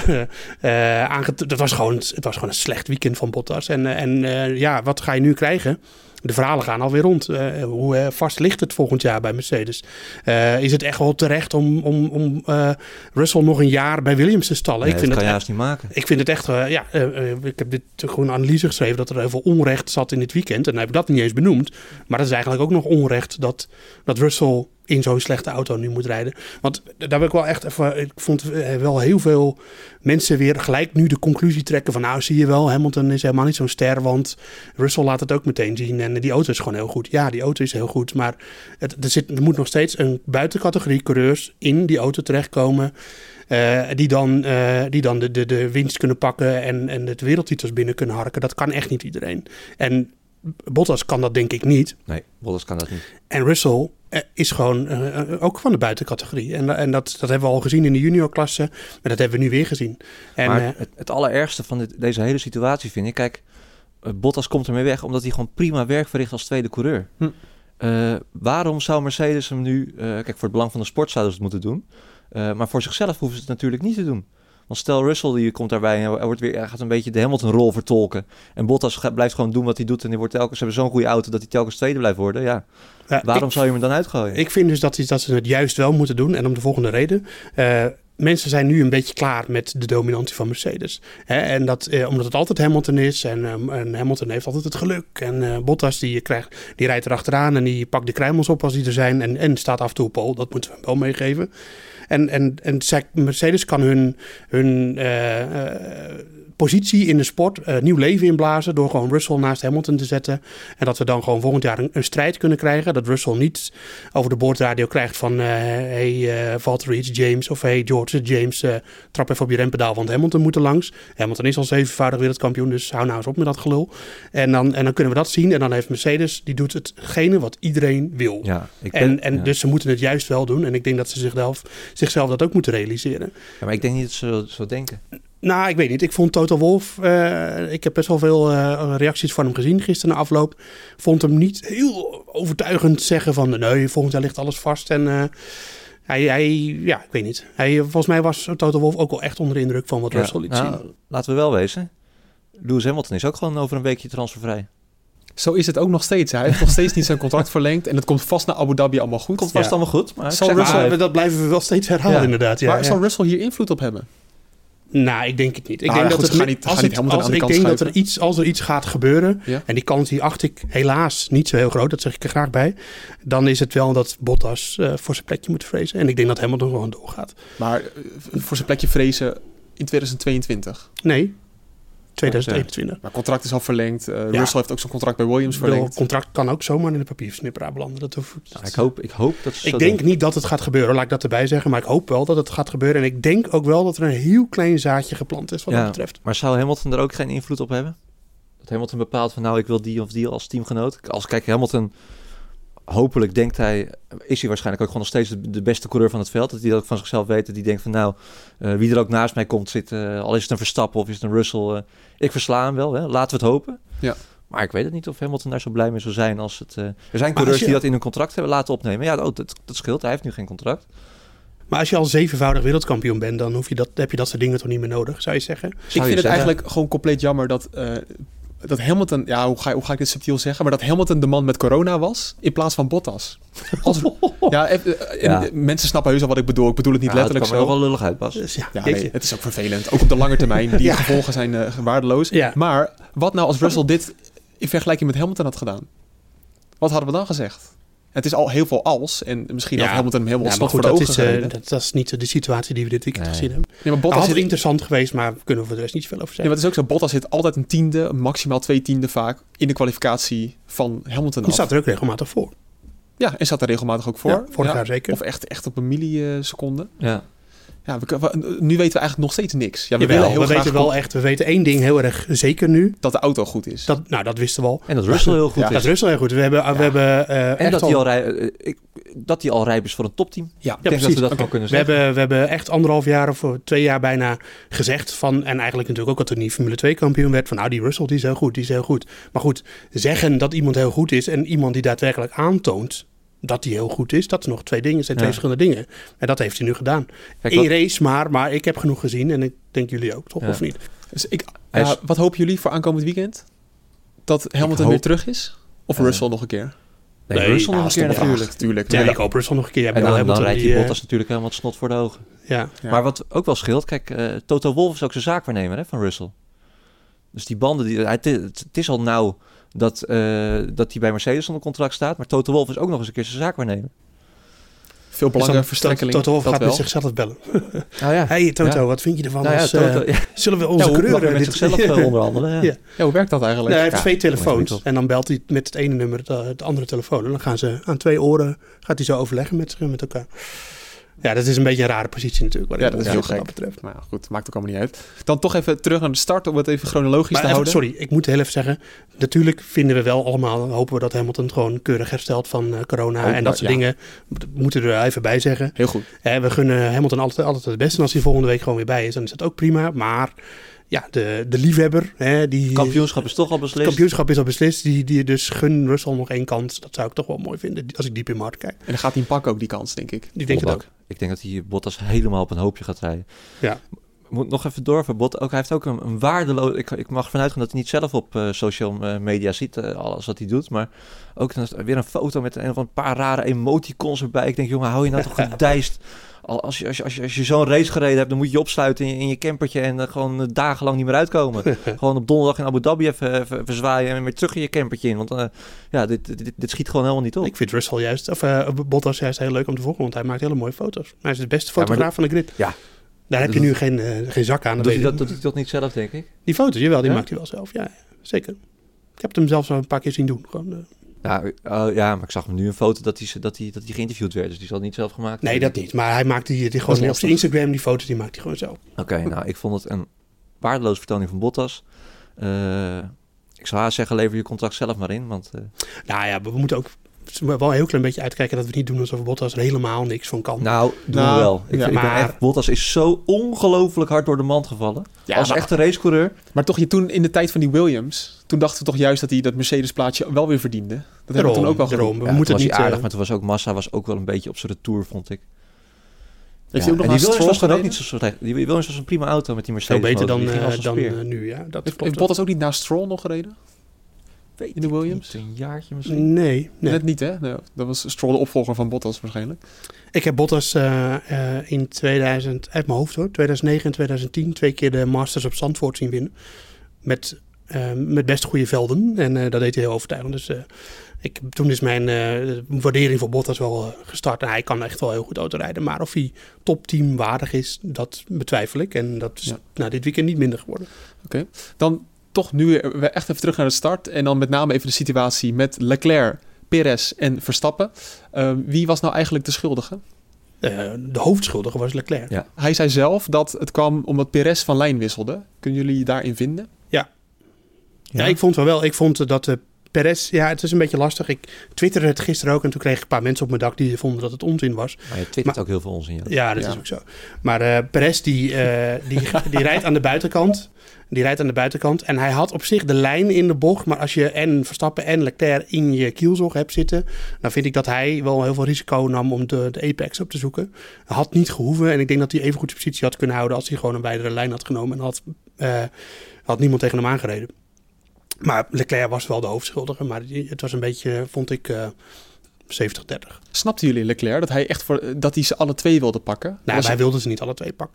Speaker 5: uh, aangetoond. Het was gewoon, het was gewoon een slecht weekend van Bottas. En, uh, en uh, ja, wat ga je nu krijgen? De verhalen gaan alweer rond. Uh, hoe uh, vast ligt het volgend jaar bij Mercedes? Uh, is het echt wel terecht om, om, om uh, Russell nog een jaar bij Williams te stallen?
Speaker 4: nee,
Speaker 5: ik vind
Speaker 4: dat kan
Speaker 5: het
Speaker 4: je haast niet maken.
Speaker 5: Ik vind het echt, uh, ja, uh, uh, ik heb dit gewoon een analyse geschreven dat er heel veel onrecht zat in dit weekend. En dan heb ik dat niet eens benoemd. Maar dat is eigenlijk ook nog onrecht dat, dat Russell in zo'n slechte auto nu moet rijden. Want daar ben ik wel echt even... Ik vond wel heel veel mensen weer gelijk nu de conclusie trekken van... nou, zie je wel, Hamilton is helemaal niet zo'n ster... want Russell laat het ook meteen zien. En die auto is gewoon heel goed. Ja, die auto is heel goed. Maar het, er, zit, er moet nog steeds een buitencategorie coureurs in die auto terechtkomen... Uh, die dan, uh, die dan de, de, de winst kunnen pakken en, en de wereldtitels binnen kunnen harken. Dat kan echt niet iedereen. En Bottas kan dat denk ik niet.
Speaker 4: Nee, Bottas kan dat niet.
Speaker 5: En Russell uh, is gewoon uh, ook van de buitencategorie. En, en dat, dat hebben we al gezien in de juniorklasse. Maar dat hebben we nu weer gezien. En,
Speaker 4: maar
Speaker 5: uh,
Speaker 4: het, het allerergste van dit, deze hele situatie vind ik... Kijk, uh, Bottas komt ermee weg omdat hij gewoon prima werk verricht als tweede coureur.
Speaker 1: Hm.
Speaker 4: Uh, waarom zou Mercedes hem nu... Uh, kijk, voor het belang van de sport zouden ze het moeten doen. Uh, maar voor zichzelf hoeven ze het natuurlijk niet te doen. Want stel Russell die komt daarbij en hij, wordt weer, hij gaat een beetje de Hamilton-rol vertolken. En Bottas gaat, blijft gewoon doen wat hij doet. En die wordt telkens, ze hebben zo'n goede auto dat hij telkens tweede blijft worden. Ja,
Speaker 5: ja
Speaker 4: waarom
Speaker 5: ik,
Speaker 4: zou je hem dan uitgooien?
Speaker 5: Ik vind dus dat, die, dat ze het juist wel moeten doen. En om de volgende reden... Uh, Mensen zijn nu een beetje klaar met de dominantie van Mercedes. Hè? En dat, eh, omdat het altijd Hamilton is. En, um, en Hamilton heeft altijd het geluk. En uh, Bottas die, krijgt, die rijdt erachteraan. En die pakt de kruimels op als die er zijn. En, en staat af en toe op pole. Dat moeten we hem wel meegeven. En, en, en Mercedes kan hun, hun uh, uh, positie in de sport uh, nieuw leven inblazen. Door gewoon Russell naast Hamilton te zetten. En dat we dan gewoon volgend jaar een, een strijd kunnen krijgen. Dat Russell niet over de boordradio krijgt van... Uh, hey uh, Valtteri, it's James. Of hey George, it's James. Uh, trap even op je rempedaal, want Hamilton moet er langs. Hamilton is al zevenvoudig wereldkampioen. Dus hou nou eens op met dat gelul. En dan, en dan kunnen we dat zien. En dan heeft Mercedes, die doet hetgene wat iedereen wil.
Speaker 4: Ja, ik ben,
Speaker 5: en en
Speaker 4: ja.
Speaker 5: dus ze moeten het juist wel doen. En ik denk dat ze zichzelf, zichzelf dat ook moeten realiseren.
Speaker 4: Ja, maar ik denk niet dat ze zo denken.
Speaker 5: Nou, ik weet niet. Ik vond Toto Wolff... Uh, ik heb best wel veel uh, reacties van hem gezien gisteren na afloop. Vond hem niet heel overtuigend zeggen van... nee, volgend jaar ligt alles vast. En uh, hij, hij... Ja, ik weet niet. Hij, volgens mij was Toto Wolff ook wel echt onder de indruk van wat
Speaker 4: Ja,
Speaker 5: Russell liet
Speaker 4: nou,
Speaker 5: zien.
Speaker 4: laten we wel wezen. Lewis Hamilton is ook gewoon over een weekje transfervrij.
Speaker 1: Zo is het ook nog steeds. Hij heeft nog steeds niet zijn contract verlengd. En het komt vast naar Abu Dhabi allemaal goed.
Speaker 4: Komt vast
Speaker 5: Ja.
Speaker 4: allemaal goed. Maar
Speaker 1: Zal
Speaker 4: ik zeg
Speaker 1: Russell-
Speaker 4: maar,
Speaker 5: Maar dat blijven we wel steeds herhalen
Speaker 4: Ja.
Speaker 5: inderdaad. Ja,
Speaker 1: maar
Speaker 5: ja.
Speaker 1: zal Russell hier invloed op hebben?
Speaker 5: Nou, ik denk het niet. Ik
Speaker 1: Nou,
Speaker 5: denk
Speaker 1: ja,
Speaker 5: dat
Speaker 1: goed,
Speaker 5: het,
Speaker 1: ze gaan niet-
Speaker 5: als
Speaker 1: gaan niet
Speaker 5: het-
Speaker 1: Hamilton
Speaker 5: als
Speaker 1: aan de
Speaker 5: ik
Speaker 1: kant
Speaker 5: denk dat er
Speaker 1: schuiven.
Speaker 5: iets, als er iets gaat gebeuren,
Speaker 1: Ja.
Speaker 5: en die kans die acht ik helaas niet zo heel groot, dat zeg ik er graag bij, dan is het wel dat Bottas uh, voor zijn plekje moet vrezen. En ik denk dat Hamilton gewoon doorgaat.
Speaker 1: Maar uh, voor zijn plekje vrezen in tweeduizend tweeëntwintig.
Speaker 5: Nee, tweeduizend eenentwintig.
Speaker 1: Maar contract is al verlengd. Uh,
Speaker 5: Ja.
Speaker 1: Russell heeft ook zijn contract bij Williams
Speaker 5: Ik bedoel,
Speaker 1: verlengd.
Speaker 5: contract kan ook zomaar in de papiersnipperaar belanden. Dat hoeft,
Speaker 4: nou, ik, hoop, ik hoop dat ze
Speaker 5: ik
Speaker 4: zo
Speaker 5: denk
Speaker 4: denken.
Speaker 5: niet dat het gaat gebeuren, laat ik dat erbij zeggen. Maar ik hoop wel dat het gaat gebeuren. En ik denk ook wel dat er een heel klein zaadje geplant is wat
Speaker 4: Ja,
Speaker 5: dat betreft.
Speaker 4: Maar zou Hamilton er ook geen invloed op hebben? Dat Hamilton bepaalt van nou, ik wil die of die als teamgenoot. Als kijk, Hamilton, hopelijk denkt hij, is hij waarschijnlijk ook gewoon nog steeds de, de beste coureur van het veld. Dat hij dat ook van zichzelf weet. Dat hij denkt van nou, uh, wie er ook naast mij komt zit, uh, al is het een Verstappen of is het een Russell. Uh, ik versla hem wel, hè. Laten we het hopen.
Speaker 1: Ja.
Speaker 4: Maar ik weet het niet of Hamilton daar zo blij mee zou zijn als het... Uh, er zijn
Speaker 5: als
Speaker 4: coureurs
Speaker 5: je-
Speaker 4: die dat in hun contract hebben laten opnemen. Ja, oh, dat, dat scheelt. Hij heeft nu geen contract.
Speaker 5: Maar als je al zevenvoudig wereldkampioen bent, dan hoef je dat, heb je dat soort dingen toch niet meer nodig, zou je zeggen?
Speaker 1: Ik
Speaker 4: Zou
Speaker 1: vind
Speaker 4: je
Speaker 1: het
Speaker 4: zeggen?
Speaker 1: eigenlijk gewoon compleet jammer dat, uh, dat Hamilton... Ja, hoe ga, hoe ga ik dit subtiel zeggen? Maar dat Hamilton de man met corona was in plaats van Bottas. Als, ja, even, uh,
Speaker 4: Ja.
Speaker 1: en mensen snappen heus al wat ik bedoel. Ik bedoel het niet
Speaker 4: Ja,
Speaker 1: letterlijk
Speaker 4: het kwam er
Speaker 1: zo.
Speaker 4: wel lullig uit, Bas.
Speaker 5: Dus ja,
Speaker 1: Ja,
Speaker 5: jeetje.
Speaker 1: nee, het is ook vervelend. Ook op de lange termijn. Die
Speaker 5: Ja.
Speaker 1: gevolgen zijn uh, waardeloos.
Speaker 5: Ja.
Speaker 1: Maar wat nou als Russell dit in vergelijking met Hamilton had gedaan? Wat hadden we dan gezegd? Het is al heel veel als. En misschien
Speaker 5: Ja.
Speaker 1: had Hamilton hem helemaal
Speaker 5: Ja,
Speaker 1: snot
Speaker 5: maar
Speaker 1: voor
Speaker 5: goed,
Speaker 1: de
Speaker 5: dat
Speaker 1: ogen
Speaker 5: is, uh,
Speaker 1: gereden.
Speaker 5: dat, dat is niet de situatie die we dit weekend
Speaker 4: Nee.
Speaker 5: gezien hebben.
Speaker 1: Nee, maar
Speaker 5: Het
Speaker 1: Bottas
Speaker 5: had
Speaker 1: zit,
Speaker 5: interessant geweest, maar we kunnen we voor de rest niet veel over
Speaker 1: nee,
Speaker 5: zeggen.
Speaker 1: maar het is ook zo. Bottas zit altijd een tiende, maximaal twee tiende vaak in de kwalificatie van Hamilton
Speaker 5: Die
Speaker 1: af.
Speaker 5: staat er ook regelmatig voor.
Speaker 1: Ja, en zat er regelmatig ook voor.
Speaker 5: Ja, vorig
Speaker 1: Ja.
Speaker 5: jaar zeker.
Speaker 1: Of echt, echt op een milliseconde.
Speaker 4: Ja.
Speaker 1: Ja, we, we- nu weten we eigenlijk nog steeds niks. Ja, we
Speaker 5: Jawel,
Speaker 1: willen heel
Speaker 5: we
Speaker 1: graag
Speaker 5: weten wel echt, we weten één ding heel erg zeker nu.
Speaker 1: dat de auto goed is.
Speaker 5: Dat, nou, dat wisten we al.
Speaker 4: En dat Russell heel goed
Speaker 1: Ja,
Speaker 4: is.
Speaker 5: Dat is Russell heel goed. We hebben, we hebben uh,
Speaker 4: En
Speaker 5: echt
Speaker 4: dat
Speaker 5: al...
Speaker 4: hij al, rij, eh, ik, dat hij al rijp is voor een topteam.
Speaker 1: Ja,
Speaker 4: Ik denk dat
Speaker 5: precies.
Speaker 4: we dat
Speaker 1: Oké.
Speaker 4: gewoon kunnen
Speaker 5: We
Speaker 4: zeggen.
Speaker 5: hebben, we hebben echt anderhalf jaar of twee jaar bijna gezegd van... en eigenlijk natuurlijk ook dat hij niet Formule twee kampioen werd... van nou, die Russell die is heel goed, die is heel goed. Maar goed, zeggen dat iemand heel goed is... en iemand die daadwerkelijk aantoont dat hij heel goed is... dat is nog twee dingen, zijn twee
Speaker 4: Ja.
Speaker 5: verschillende dingen. En dat heeft hij nu gedaan.
Speaker 4: Kijk,
Speaker 5: Eén
Speaker 4: wat-
Speaker 5: race maar, maar ik heb genoeg gezien... en ik denk jullie ook, toch?
Speaker 4: Ja.
Speaker 5: Of niet?
Speaker 1: Dus ik,
Speaker 4: Hij
Speaker 1: ja,
Speaker 4: is-
Speaker 1: wat hopen jullie voor aankomend weekend? Dat Hamilton
Speaker 4: hoop-
Speaker 1: weer terug is? Of
Speaker 4: Eh,
Speaker 1: Russell nog een keer?
Speaker 4: Nee,
Speaker 5: Nee,
Speaker 4: Russell nog
Speaker 5: ja,
Speaker 4: een keer
Speaker 5: dat is toch
Speaker 4: natuurlijk.
Speaker 1: Tuurlijk.
Speaker 5: Ja, ik hoop Russell nog een keer. Je hebt
Speaker 4: En
Speaker 5: wel
Speaker 4: dan, dan
Speaker 5: Hamilton
Speaker 4: rijdt
Speaker 5: die,
Speaker 4: die
Speaker 5: eh,
Speaker 4: Bottas natuurlijk helemaal het snot voor de ogen.
Speaker 5: Ja.
Speaker 1: Ja.
Speaker 4: Maar wat ook wel scheelt, kijk, eh, Toto Wolff is ook zijn zaakwaarnemer hè, van Russell. Dus die banden, die, hij, het, het is al nauw dat, eh, dat hij bij Mercedes onder contract staat. Maar Toto Wolff is ook nog eens een keer zijn zaakwaarnemer.
Speaker 1: Veel
Speaker 5: Dus dan-
Speaker 1: belangenverstrekkeling.
Speaker 5: Toto Wolff
Speaker 1: dat
Speaker 5: gaat
Speaker 1: wel.
Speaker 5: met zichzelf bellen.
Speaker 4: Nou ja,
Speaker 5: Hey Toto,
Speaker 4: Ja.
Speaker 5: wat vind je ervan?
Speaker 4: nou ja,
Speaker 5: als,
Speaker 4: Toto,
Speaker 5: eh,
Speaker 4: ja,
Speaker 5: zullen we onze
Speaker 4: ja, hoe mag
Speaker 5: kleuren...
Speaker 4: hij met
Speaker 5: dit-
Speaker 4: zichzelf eh, onderhandelen? Ja.
Speaker 5: Ja.
Speaker 1: Ja, hoe werkt dat eigenlijk?
Speaker 5: Nee, hij heeft
Speaker 4: Ja,
Speaker 5: twee
Speaker 4: dat weet
Speaker 5: telefoons.
Speaker 4: ik
Speaker 5: En dan belt hij met het ene nummer het, het andere telefoon. En dan gaan ze aan twee oren, gaat hij zo overleggen met, met elkaar. Ja, dat is een beetje een rare positie natuurlijk.
Speaker 1: Ja, dat is heel
Speaker 5: wat
Speaker 1: gek.
Speaker 5: dat betreft.
Speaker 1: Maar ja, goed, maakt ook allemaal niet uit. Dan toch even terug aan de start om het even chronologisch
Speaker 5: Maar
Speaker 1: te
Speaker 5: even,
Speaker 1: houden.
Speaker 5: sorry, ik moet heel even zeggen. Natuurlijk vinden we wel allemaal, hopen we dat Hamilton gewoon keurig herstelt van eh, corona.
Speaker 1: Oh,
Speaker 5: en dat soort
Speaker 1: ja.
Speaker 5: dingen. Dat moeten we er even bij zeggen.
Speaker 1: Heel goed.
Speaker 5: Eh, we gunnen Hamilton altijd, altijd het beste. En als hij volgende week gewoon weer bij is, dan is dat ook prima. Maar ja, de, de liefhebber, hè, die...
Speaker 4: Kampioenschap is toch al
Speaker 5: Het
Speaker 4: beslist.
Speaker 5: kampioenschap is al beslist. Die, die dus gun Russell nog één kans. Dat zou ik toch wel mooi vinden. Als ik diep in mijn hart kijk.
Speaker 1: En dan gaat hij pakken ook die kans, denk ik.
Speaker 5: Die denk het ook.
Speaker 4: Ik denk dat hij Bottas helemaal op een hoopje gaat rijden.
Speaker 5: Ja.
Speaker 4: Moet nog even door voor Bottas. Ook, hij heeft ook een, een waardeloos... Ik, ik mag vanuit gaan dat hij niet zelf op uh, social uh, media ziet, uh, alles wat hij doet. Maar ook dan is er weer een foto met een, een paar rare emoticons erbij. Ik denk, jongen, hou je nou toch gedijst. Als je, als, je, als, je, als je zo'n race gereden hebt, dan moet je je opsluiten in je, in je campertje en uh, gewoon uh, dagenlang niet meer uitkomen. Gewoon op donderdag in Abu Dhabi even, even, even zwaaien en weer terug in je campertje in. Want uh, ja, dit, dit, dit schiet gewoon helemaal niet op.
Speaker 5: Ik vind Russell juist, of uh, Bottas juist heel leuk om te volgen, want hij maakt hele mooie foto's. Hij is de beste fotograaf
Speaker 4: ja,
Speaker 5: van de grid.
Speaker 4: Ja.
Speaker 5: Daar heb je
Speaker 4: dat,
Speaker 5: nu geen, uh, geen zak aan.
Speaker 4: Doet hij dat, doet hij dat niet zelf, denk ik?
Speaker 5: Die foto's, jawel, die
Speaker 4: ja?
Speaker 5: maakt hij wel zelf. Ja, zeker. Ik heb hem zelfs al een paar keer zien doen. Gewoon, uh,
Speaker 4: Ja, uh, ja, maar ik zag hem nu een foto dat hij, dat hij, dat hij geïnterviewd werd. Dus die zal het niet zelf gemaakt
Speaker 5: nee,
Speaker 4: hebben.
Speaker 5: dat niet. Maar hij maakt die, die gewoon op zijn Instagram, die foto's, die maakt hij gewoon zelf.
Speaker 4: Oké, okay, nou, ik vond het een waardeloze vertoning van Bottas. Uh, ik zou haar zeggen, lever je contract zelf maar in. Want, uh...
Speaker 5: Nou ja, we moeten ook wel een heel klein beetje uitkijken dat we niet doen alsof Bottas er helemaal niks van kan.
Speaker 4: Nou, doen nou, we wel. Ik,
Speaker 5: ja,
Speaker 4: ik
Speaker 5: maar...
Speaker 4: ben echt, Bottas is zo ongelooflijk hard door de mand gevallen. Ja, als maar... echte racecoureur.
Speaker 1: Maar toch, je toen in de tijd van die Williams, toen dachten we toch juist dat hij dat Mercedes-plaatje wel weer verdiende. Dat hebben we toen ook wel gedaan.
Speaker 5: We
Speaker 4: ja,
Speaker 5: moeten
Speaker 4: was
Speaker 5: niet
Speaker 4: aardig,
Speaker 5: uh...
Speaker 4: maar toen was ook Massa was ook wel een beetje op zijn retour, vond ik.
Speaker 1: Heeft
Speaker 4: ja,
Speaker 1: hij ook nog
Speaker 4: en die Williams was
Speaker 1: dan
Speaker 4: ook niet zo slecht. Die Williams was een prima auto met die Mercedes.
Speaker 5: Veel beter dan,
Speaker 4: uh,
Speaker 5: dan uh, nu, ja. Dat
Speaker 1: heeft, heeft Bottas ook niet naast Stroll nog gereden?
Speaker 4: Weet
Speaker 1: in de Williams?
Speaker 4: Niet, een jaartje misschien?
Speaker 5: Nee. nee.
Speaker 1: Net niet, hè? Nee, dat was Stroll de opvolger van Bottas waarschijnlijk.
Speaker 5: Ik heb Bottas uh, uh, in tweeduizend, uit mijn hoofd hoor, tweeduizend negen en tweeduizend tien twee keer de Masters op Zandvoort zien winnen. Met, uh, met best goede velden. En uh, dat deed hij heel overtuigend. Dus uh, ik, toen is mijn uh, waardering voor Bottas wel uh, gestart. En hij kan echt wel heel goed autorijden. Maar of hij topteam waardig is, dat betwijfel ik. En dat is ja. nou, dit weekend niet minder geworden.
Speaker 1: Oké, okay. Dan toch nu echt even terug naar de start. En dan met name even de situatie met Leclerc, Perez en Verstappen. Uh, wie was nou eigenlijk de schuldige?
Speaker 5: Uh, de hoofdschuldige was Leclerc.
Speaker 1: Ja. Hij zei zelf dat het kwam omdat Perez van lijn wisselde. Kunnen jullie daarin vinden?
Speaker 5: Ja. Ja, ja ik vond wel wel. Ik vond dat uh, Perez... Ja, het is een beetje lastig. Ik twitterde het gisteren ook en toen kreeg ik een paar mensen op mijn dak die vonden dat het onzin was.
Speaker 4: Maar je twittert maar, ook heel veel onzin. Ja,
Speaker 5: ja dat ja. is ook zo. Maar uh, Perez die, uh, die, die rijdt aan de buitenkant... Die rijdt aan de buitenkant. En hij had op zich de lijn in de bocht. Maar als je en Verstappen en Leclerc in je kielzog hebt zitten... dan vind ik dat hij wel heel veel risico nam om de, de apex op te zoeken. Hij had niet gehoeven. En ik denk dat hij even goed de positie had kunnen houden... als hij gewoon een wijdere lijn had genomen. En had, uh, had niemand tegen hem aangereden. Maar Leclerc was wel de hoofdschuldige. Maar het was een beetje, vond ik... Uh, zeventig dertig.
Speaker 1: Snapten jullie Leclerc dat hij echt voor dat hij ze alle twee wilde pakken?
Speaker 5: Nou, hij wilde ze niet alle twee pakken.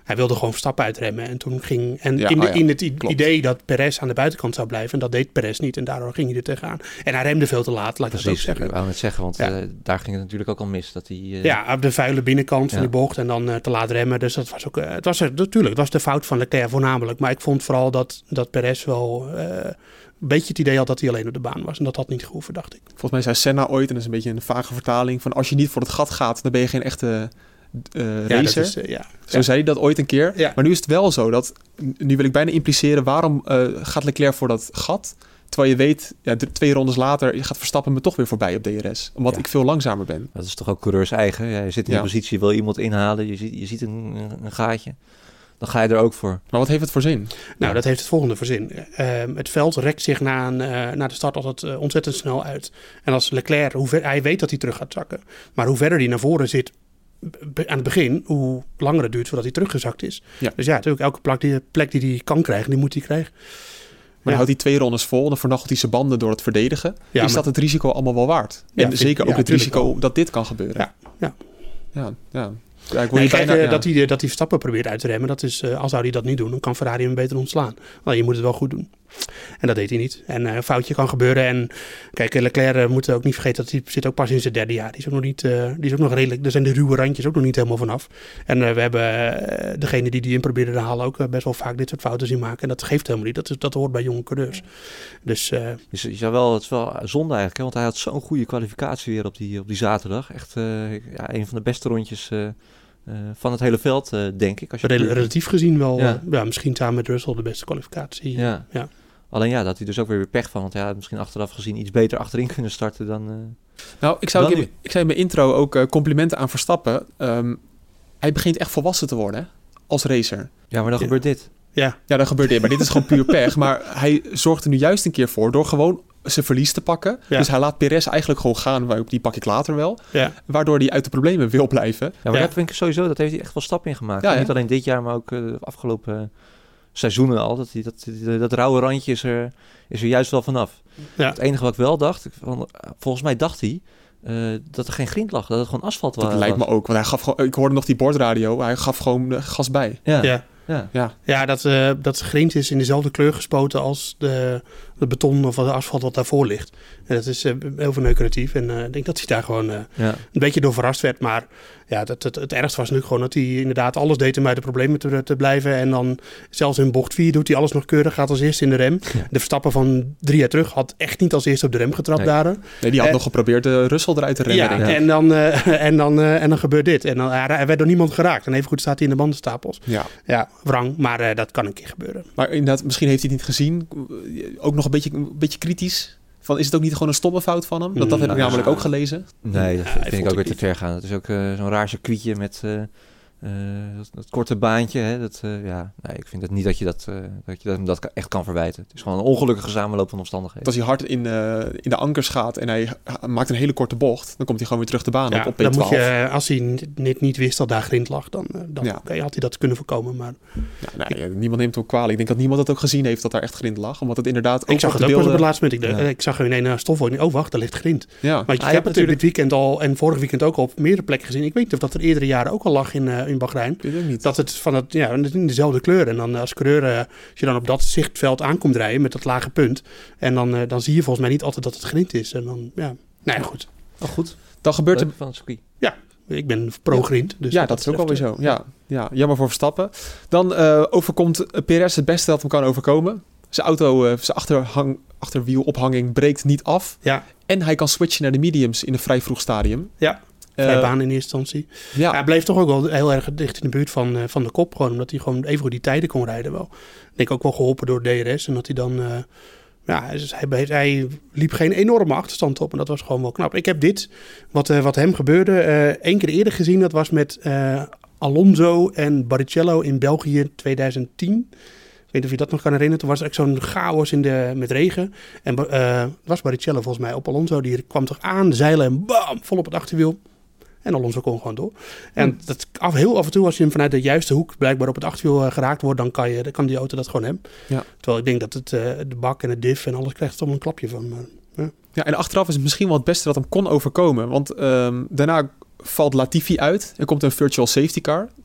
Speaker 5: Hij wilde gewoon Verstappen uitremmen. En toen ging. En
Speaker 1: Ja,
Speaker 5: in, de,
Speaker 1: oh ja,
Speaker 5: in het i-
Speaker 1: klopt.
Speaker 5: idee dat Perez aan de buitenkant zou blijven. En dat deed Perez niet. En daardoor ging hij er tegenaan. En hij remde veel te laat, laat ik dat ook
Speaker 4: Precies, ik
Speaker 5: zeggen.
Speaker 4: wou net zeggen, want
Speaker 5: Ja.
Speaker 4: uh, daar ging het natuurlijk ook al mis. Dat hij, uh,
Speaker 5: Ja, op de vuile binnenkant van
Speaker 4: Ja.
Speaker 5: die bocht en dan uh, te laat remmen. Dus dat was ook, uh, het was er, natuurlijk, het was de fout van Leclerc voornamelijk. Maar ik vond vooral dat, dat Perez wel uh, een beetje het idee had dat hij alleen op de baan was. En dat had niet gehoeven, dacht ik.
Speaker 1: Volgens mij zei Senna ooit, en dat is een beetje een vage vertaling, van als je niet voor het gat gaat, dan ben je geen echte uh,
Speaker 5: Ja,
Speaker 1: racer.
Speaker 5: dat is, uh, ja.
Speaker 1: Zo
Speaker 5: Ja.
Speaker 1: zei hij dat ooit een keer.
Speaker 5: Ja.
Speaker 1: Maar nu is het wel zo dat, nu wil ik bijna impliceren, waarom uh, gaat Leclerc voor dat gat? Terwijl je weet, ja, d- twee rondes later je gaat Verstappen me toch weer voorbij op D R S. Omdat
Speaker 4: Ja.
Speaker 1: ik veel langzamer ben.
Speaker 4: Dat is toch ook coureurs eigen. Ja, je zit in
Speaker 1: Ja.
Speaker 4: de positie, je wil iemand inhalen, je ziet, je ziet een, een gaatje. Dan ga je er ook voor.
Speaker 1: Maar wat heeft het voor zin?
Speaker 5: Nou,
Speaker 4: Ja.
Speaker 5: dat heeft het volgende voor zin. Uh, het veld rekt zich na, een, uh, na de start altijd uh, ontzettend snel uit. En als Leclerc, hoe ver, hij weet dat hij terug gaat zakken. Maar hoe verder hij naar voren zit be- aan het begin, hoe langer het duurt voordat hij teruggezakt is.
Speaker 1: Ja.
Speaker 5: Dus ja, natuurlijk, elke plek die, plek die hij kan krijgen, die moet hij krijgen.
Speaker 1: Maar
Speaker 5: Ja.
Speaker 1: dan houdt hij twee rondes vol, dan vernachelt hij zijn banden door het verdedigen.
Speaker 5: Ja,
Speaker 1: is
Speaker 5: maar-
Speaker 1: dat het risico allemaal wel waard?
Speaker 5: Ja,
Speaker 1: En
Speaker 5: vind-
Speaker 1: zeker ook
Speaker 5: ja,
Speaker 1: het
Speaker 5: tuurlijk
Speaker 1: risico
Speaker 5: wel.
Speaker 1: dat dit kan gebeuren.
Speaker 5: Ja, ja.
Speaker 1: Ja, ja. Ja, ik wil
Speaker 5: Nee,
Speaker 1: je
Speaker 5: kijk,
Speaker 1: bijna,
Speaker 5: uh,
Speaker 1: ja.
Speaker 5: dat, hij, dat hij Verstappen probeert uit te remmen, dat is, uh, al zou hij dat niet doen, dan kan Ferrari hem beter ontslaan. Maar je moet het wel goed doen. En dat deed hij niet. En uh, een foutje kan gebeuren. En kijk, Leclerc uh, moet ook niet vergeten dat hij zit ook pas in zijn derde jaar. Die is ook nog niet, uh, die is ook nog redelijk, er zijn de ruwe randjes ook nog niet helemaal vanaf. En uh, we hebben uh, degene die die in probeerde te halen ook uh, best wel vaak dit soort fouten zien maken. En dat geeft helemaal niet. Dat, is, dat hoort bij jonge coureurs. Dus uh,
Speaker 4: Dus je zou wel, het is wel zonde eigenlijk, hè? Want hij had zo'n goede kwalificatie weer op die, op die zaterdag. Echt uh, ja, een van de beste rondjes uh, uh, van het hele veld, uh, denk ik. Als je
Speaker 5: rel- relatief gezien wel,
Speaker 4: Ja.
Speaker 5: uh, ja, misschien samen met Russell de beste kwalificatie.
Speaker 4: Ja.
Speaker 5: Ja.
Speaker 4: Alleen ja, dat had hij dus ook weer weer pech van. Want hij had misschien achteraf gezien iets beter achterin kunnen starten dan... Uh,
Speaker 1: Nou, ik, zou
Speaker 4: Dan
Speaker 1: ook in,
Speaker 4: nu.
Speaker 1: ik zei in mijn intro ook uh, complimenten aan Verstappen. Um, hij begint echt volwassen te worden, hè? Als racer.
Speaker 4: ja, maar dan
Speaker 5: Ja.
Speaker 4: gebeurt dit.
Speaker 5: Ja.
Speaker 1: Ja, dan gebeurt dit. Maar dit is gewoon puur pech. Maar hij zorgt er nu juist een keer voor door gewoon zijn verlies te pakken.
Speaker 5: Ja.
Speaker 1: Dus hij laat Perez eigenlijk gewoon gaan. waar- Die pak ik later wel.
Speaker 5: Ja.
Speaker 1: Waardoor hij uit de problemen wil blijven.
Speaker 4: Ja, maar
Speaker 5: Ja.
Speaker 4: dat vind ik sowieso, dat heeft hij echt wel stappen in gemaakt.
Speaker 1: Ja,
Speaker 4: Niet
Speaker 1: hè?
Speaker 4: alleen dit jaar, maar ook uh, de afgelopen uh, seizoenen al. Dat, die, dat, die, dat rauwe randje is er, is er juist wel vanaf.
Speaker 5: Ja.
Speaker 4: Het enige wat ik wel dacht, ik, van, volgens mij dacht hij uh, dat er geen grind lag. Dat het gewoon asfalt wa-
Speaker 1: Dat
Speaker 4: was.
Speaker 1: lijkt me ook. Want hij gaf gewoon, ik hoorde nog die bordradio. Hij gaf gewoon uh, gas bij.
Speaker 4: Ja, ja.
Speaker 5: Ja.
Speaker 4: ja.
Speaker 1: Ja,
Speaker 5: Ja, dat, uh, dat grind is in dezelfde kleur gespoten als de, de beton of de asfalt wat daarvoor ligt. En dat is uh, heel verneukeratief. En uh, ik denk dat hij daar gewoon uh,
Speaker 4: ja.
Speaker 5: een beetje door verrast werd. Maar ja, dat, het, het ergste was natuurlijk gewoon dat hij inderdaad alles deed om uit de problemen te, te blijven. En dan zelfs in bocht vier doet hij alles nog keurig. Gaat als eerste in de rem.
Speaker 4: Ja.
Speaker 5: De Verstappen van drie jaar terug had echt niet als eerste op de rem getrapt
Speaker 4: Nee.
Speaker 5: daar.
Speaker 1: nee, die had
Speaker 5: Eh,
Speaker 1: nog geprobeerd de Russell eruit te remmen.
Speaker 5: Ja,
Speaker 1: denk ik.
Speaker 5: en, dan, uh, en, dan, uh, en dan gebeurt dit. En dan, uh, er werd door niemand geraakt. En even goed staat hij in de bandenstapels.
Speaker 1: Ja.
Speaker 5: Ja, wrang. Maar uh, dat kan een keer gebeuren.
Speaker 1: Maar inderdaad, misschien heeft hij het niet gezien. Ook nog een beetje, een beetje kritisch. Van, is het ook niet gewoon een stomme fout van hem? Dat, dat heb ik
Speaker 5: Mm,
Speaker 1: namelijk
Speaker 5: ja.
Speaker 1: ook gelezen.
Speaker 4: Nee, dat
Speaker 5: Ja,
Speaker 4: vind
Speaker 5: ik
Speaker 4: ik
Speaker 5: vond
Speaker 4: ook weer
Speaker 5: het
Speaker 4: te ver gaan. Het is ook uh, zo'n raar circuitje met uh, uh, dat, dat korte baantje. Hè? Dat, uh, ja, nee, ik vind het niet dat je dat, uh, dat, je dat, dat echt kan verwijten. Het is gewoon een ongelukkige samenloop van omstandigheden.
Speaker 1: Als hij hard in, uh, in de ankers gaat en hij maakt een hele korte bocht, dan komt hij gewoon weer terug de baan
Speaker 5: Ja,
Speaker 1: op op P
Speaker 5: dan
Speaker 1: twaalf.
Speaker 5: moet je, als hij net niet wist dat daar grind lag, dan, uh, dan
Speaker 1: Ja.
Speaker 5: okay, had hij dat kunnen voorkomen. Maar
Speaker 1: Ja, nee, niemand neemt hem kwalijk. Ik denk dat niemand dat ook gezien heeft dat daar echt grind lag. Omdat het inderdaad ook
Speaker 5: ik zag
Speaker 1: op
Speaker 5: het
Speaker 1: de
Speaker 5: ook pas op
Speaker 1: beelden...
Speaker 5: het laatste moment. Ik,
Speaker 4: Ja.
Speaker 5: ik zag er in een stofwolk. Oh, wacht, daar ligt grind.
Speaker 1: Ja,
Speaker 5: Want
Speaker 4: Ah,
Speaker 5: ik
Speaker 4: je
Speaker 5: heb
Speaker 4: hebt
Speaker 5: het
Speaker 4: natuurlijk-
Speaker 5: dit weekend al en vorig weekend ook al op meerdere plekken gezien. Ik weet niet of dat er eerdere jaren ook al lag in, uh, in Bahrein.
Speaker 1: weet ik niet.
Speaker 5: Dat het van het, ja, in dezelfde kleur. En dan als coureur, uh, als je dan op dat zichtveld aankomt rijden met dat lage punt. En dan, uh, dan zie je volgens mij niet altijd dat het grind is. En dan, ja, nou ja, goed.
Speaker 4: Oh, goed.
Speaker 1: Dan gebeurt er...
Speaker 4: Leuk van het circuit.
Speaker 5: Ik ben pro-grind. Dus
Speaker 1: ja,
Speaker 5: wat
Speaker 1: dat is ook
Speaker 5: betreft,
Speaker 1: alweer
Speaker 5: uh,
Speaker 1: zo. Ja, ja, jammer voor Verstappen. Dan uh, overkomt Perez het beste dat hem kan overkomen. Zijn auto, uh, zijn achterhang, achterwielophanging breekt niet af.
Speaker 5: Ja,
Speaker 1: En hij kan switchen naar de mediums in een vrij vroeg stadium.
Speaker 5: Ja,
Speaker 1: Uh,
Speaker 5: vrij baan in eerste instantie.
Speaker 1: Ja,
Speaker 5: Hij bleef toch ook wel heel erg dicht in de buurt van, uh, van de kop. Gewoon omdat hij gewoon even goed die tijden kon rijden wel. Ik denk ook wel geholpen door D R S. En dat hij dan... Uh, ja, dus hij, hij liep geen enorme achterstand op. En dat was gewoon wel knap. Ik heb dit, wat, uh, wat hem gebeurde, uh, één keer eerder gezien. Dat was met uh, Alonso en Barrichello in België tweeduizend tien. Ik weet niet of je dat nog kan herinneren. Toen was er echt zo'n chaos in de, met regen. En uh, het was Barrichello volgens mij op Alonso. Die kwam toch aan, zeilen en bam, vol op het achterwiel. En Alonso kon gewoon door. En
Speaker 1: Hmm.
Speaker 5: dat af, heel af en toe, als je hem vanuit de juiste hoek blijkbaar op het achterwiel uh, geraakt wordt, dan kan, je, dan kan die auto dat gewoon hebben.
Speaker 1: Ja.
Speaker 5: Terwijl ik denk dat het, uh, de bak en het diff en alles krijgt er toch een klapje van. Maar, ja.
Speaker 1: ja, en achteraf is het misschien wel het beste dat hem kon overkomen. Want um, daarna valt Latifi uit en komt een virtual safety car.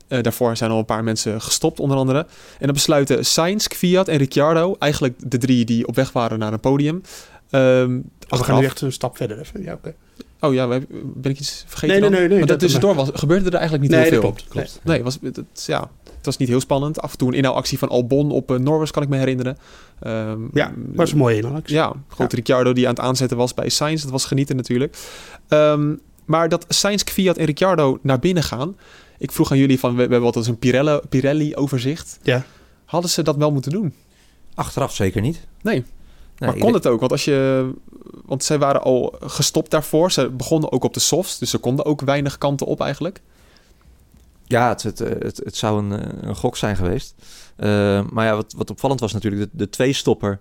Speaker 1: Uh, daarvoor zijn al een paar mensen gestopt, onder andere. En dan besluiten Sainz, Kvyat en Ricciardo, eigenlijk de drie die op weg waren naar een podium. Um,
Speaker 5: oh, we gaan nu echt een stap verder even. Ja, oké.
Speaker 1: Okay. Oh ja, ben ik iets vergeten?
Speaker 5: Nee, nee, nee. nee
Speaker 1: maar dat tussendoor was, gebeurde er eigenlijk niet
Speaker 5: nee,
Speaker 1: heel veel.
Speaker 5: Klopt, klopt.
Speaker 1: Nee, nee was, het, ja, het was niet heel spannend. Af en toe een inhaalactie van Albon op uh, Norris, kan ik me herinneren. Um,
Speaker 5: ja, was een mooie inhaalactie.
Speaker 1: Ja, grote ja. Ricciardo die aan het aanzetten was bij Sainz. Dat was genieten natuurlijk. Um, maar dat Sainz, Kvyat en Ricciardo naar binnen gaan. Ik vroeg aan jullie van, we, we hebben altijd een Pirelli, Pirelli-overzicht.
Speaker 5: Ja.
Speaker 1: Hadden ze dat wel moeten doen?
Speaker 4: Achteraf zeker niet.
Speaker 1: Nee. Nee, maar kon het ook? Want als je, want zij waren al gestopt daarvoor. Ze begonnen ook op de softs, dus ze konden ook weinig kanten op eigenlijk.
Speaker 4: Ja, het, het, het, het zou een, een gok zijn geweest. Uh, maar ja, wat, wat opvallend was natuurlijk, de, de twee-stopper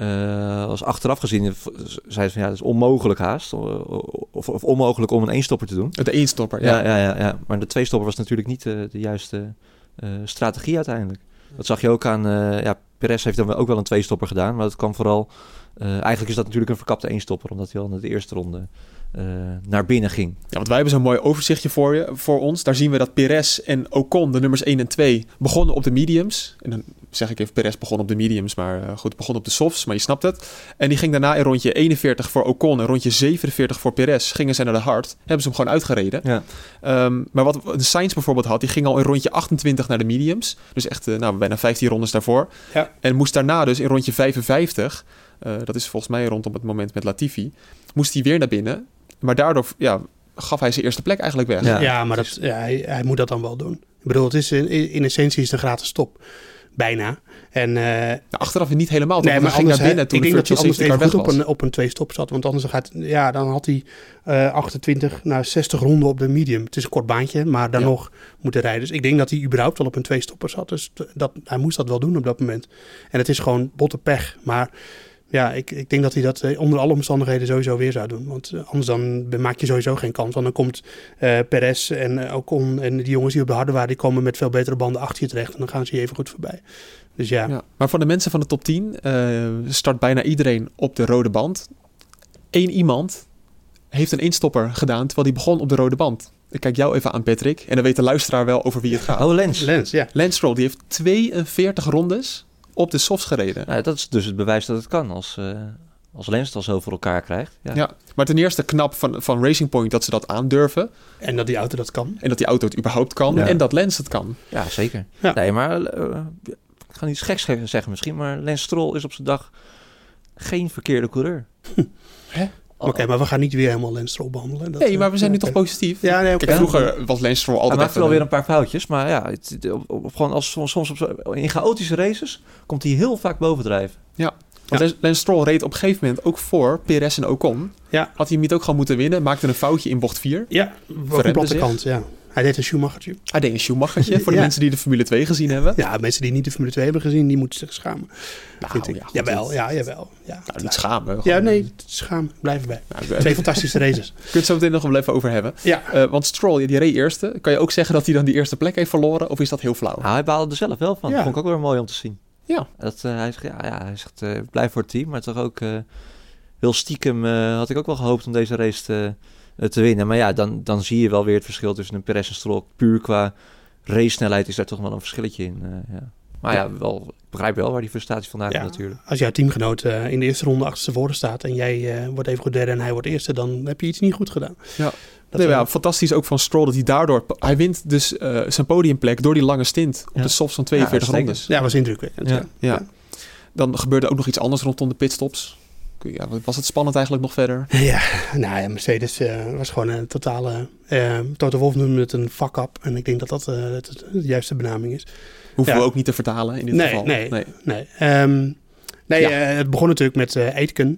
Speaker 4: uh, was achteraf gezien, zei ze van ja, dat is onmogelijk haast. Of, of onmogelijk om een één-stopper te doen.
Speaker 1: De één-stopper, ja.
Speaker 4: Ja, ja, ja, ja. Maar de twee-stopper was natuurlijk niet de, de juiste uh, strategie uiteindelijk. Dat zag je ook aan, uh, ja, Perez heeft dan ook wel een twee-stopper gedaan, maar dat kwam vooral, uh, eigenlijk is dat natuurlijk een verkapte één-stopper, omdat hij al in de eerste ronde uh, naar binnen ging.
Speaker 1: Ja, want wij hebben zo'n mooi overzichtje voor, je, voor ons. Daar zien we dat Perez en Ocon, de nummers één en twee, begonnen op de mediums. En dan zeg ik even, Perez begon op de mediums, maar uh, goed, begon op de softs, maar je snapt het. En die ging daarna in rondje eenenveertig voor Ocon en rondje zevenenveertig voor Perez. Gingen ze naar de hard, hebben ze hem gewoon uitgereden.
Speaker 4: Ja.
Speaker 1: Um, maar wat de Sainz bijvoorbeeld had, die ging al in rondje achtentwintig naar de mediums. Dus echt uh, nou, bijna vijftien rondes daarvoor.
Speaker 5: Ja.
Speaker 1: En moest daarna dus in rondje vijfenvijftig, uh, dat is volgens mij rondom het moment met Latifi, moest hij weer naar binnen. Maar daardoor ja, gaf hij zijn eerste plek eigenlijk weg.
Speaker 5: Ja, ja maar dat, ja, hij, hij moet dat dan wel doen. Ik bedoel, het is in, in essentie is het een gratis stop. Bijna. En, uh,
Speaker 1: nou, achteraf niet helemaal.
Speaker 5: Nee, maar
Speaker 1: ging naar binnen toen
Speaker 5: ik denk dat hij anders even
Speaker 1: goed
Speaker 5: goed op een, op een twee-stop zat. Want anders gaat, ja, dan had hij uh, achtentwintig naar zestig ronden op de medium. Het is een kort baantje, maar dan ja. nog moeten rijden. Dus ik denk dat hij überhaupt wel op een twee-stopper zat. Dus dat, hij moest dat wel doen op dat moment. En het is gewoon botte pech. Maar ja, ik, ik denk dat hij dat uh, onder alle omstandigheden sowieso weer zou doen. Want uh, anders dan maak je sowieso geen kans. Want dan komt uh, Perez en uh, Ocon en die jongens die op de harde waren, die komen met veel betere banden achter je terecht. En dan gaan ze je even goed voorbij. Dus ja.
Speaker 1: ja. Maar voor de mensen van de top tien uh, start bijna iedereen op de rode band. Eén iemand heeft een eenstopper gedaan terwijl die begon op de rode band. Ik kijk jou even aan, Patrick. En dan weet de luisteraar wel over wie het gaat.
Speaker 4: Oh, Lens.
Speaker 5: Lens, ja.
Speaker 1: Lance Stroll, die heeft tweeënveertig rondes op de softs gereden.
Speaker 4: Nou, dat is dus het bewijs dat het kan als, uh, als Lens het al zo voor elkaar krijgt. Ja.
Speaker 1: ja, maar ten eerste knap van, van Racing Point dat ze dat aandurven.
Speaker 5: En dat die auto dat kan.
Speaker 1: En dat die auto het überhaupt kan. Ja. En dat Lance het kan.
Speaker 4: Ja, zeker.
Speaker 5: Ja.
Speaker 4: Nee, maar uh, ik ga niet geks zeggen misschien, maar Lance Stroll is op zijn dag geen verkeerde coureur.
Speaker 5: Hm. Hè? Oké, okay, maar we gaan niet weer helemaal Lance Stroll behandelen. Dat,
Speaker 1: nee, maar we zijn
Speaker 5: uh,
Speaker 1: nu okay. toch positief?
Speaker 5: Ja, nee, okay.
Speaker 1: Kijk, vroeger was Lance Stroll altijd...
Speaker 4: Hij maakt wel weer een paar foutjes, maar ja, het, op, op, gewoon als, soms op, in chaotische races komt hij heel vaak bovendrijven.
Speaker 1: Ja, want ja. Lance Stroll reed op een gegeven moment ook voor Perez en Ocon.
Speaker 5: Ja.
Speaker 1: Had hij hem niet ook gewoon moeten winnen? Maakte een foutje in bocht vier.
Speaker 5: Ja, op de platte kant, ja. Hij deed een Schumachertje.
Speaker 1: Hij deed een Schumachertje, voor de ja. mensen die de Formule twee gezien hebben.
Speaker 5: Ja, mensen die niet de Formule twee hebben gezien, die moeten zich schamen.
Speaker 1: Nou,
Speaker 5: vind ik.
Speaker 1: Ja, goed,
Speaker 5: jawel, ja, jawel. Ja,
Speaker 1: nou, niet schamen.
Speaker 5: Ja, nee, schamen. Blijf erbij. Nou, Twee fantastische races.
Speaker 1: Kun je het zo meteen nog wel even over hebben.
Speaker 5: Ja.
Speaker 1: Uh, want Stroll, die reed eerste. Kan je ook zeggen dat hij dan die eerste plek heeft verloren? Of is dat heel flauw?
Speaker 4: Nou, hij baalde er zelf wel van.
Speaker 5: Ja.
Speaker 4: Dat vond ik ook weer mooi om te zien.
Speaker 1: Ja.
Speaker 4: Dat, uh, hij, zegt, ja, ja, hij zegt, uh, blijf voor het team. Maar toch ook uh, heel stiekem uh, had ik ook wel gehoopt om deze race te, uh, te winnen. Maar ja, dan, dan zie je wel weer het verschil tussen een Perez en Stroll. Puur qua race-snelheid is daar toch wel een verschilletje in. Uh, ja. Maar ja, wel, ik begrijp wel waar die frustratie vandaan
Speaker 5: ja,
Speaker 4: komt natuurlijk.
Speaker 5: Als jouw teamgenoot uh, in de eerste ronde achterstevoren staat en jij uh, wordt even goed derde en hij wordt eerste, dan heb je iets niet goed gedaan.
Speaker 1: Ja. Nee, ja, fantastisch ook van Stroll dat hij daardoor... Hij wint dus uh, zijn podiumplek door die lange stint op ja. de softs van tweeënveertig
Speaker 5: ja,
Speaker 1: rondes.
Speaker 5: Ja, was indrukwekkend.
Speaker 1: Ja.
Speaker 5: Ja.
Speaker 1: Ja.
Speaker 5: Ja.
Speaker 1: Dan gebeurde ook nog iets anders rondom de pitstops. Ja, was het spannend eigenlijk nog verder?
Speaker 5: Ja, nou ja, Mercedes uh, was gewoon een totale... Uh, Toto Wolff noemde het een fuck-up. En ik denk dat dat uh, het, het, de juiste benaming is.
Speaker 1: Hoeven
Speaker 5: ja.
Speaker 1: we ook niet te vertalen in dit
Speaker 5: nee,
Speaker 1: geval.
Speaker 5: Nee, nee. nee. Um, nee ja. uh, het begon natuurlijk met uh, Aitken.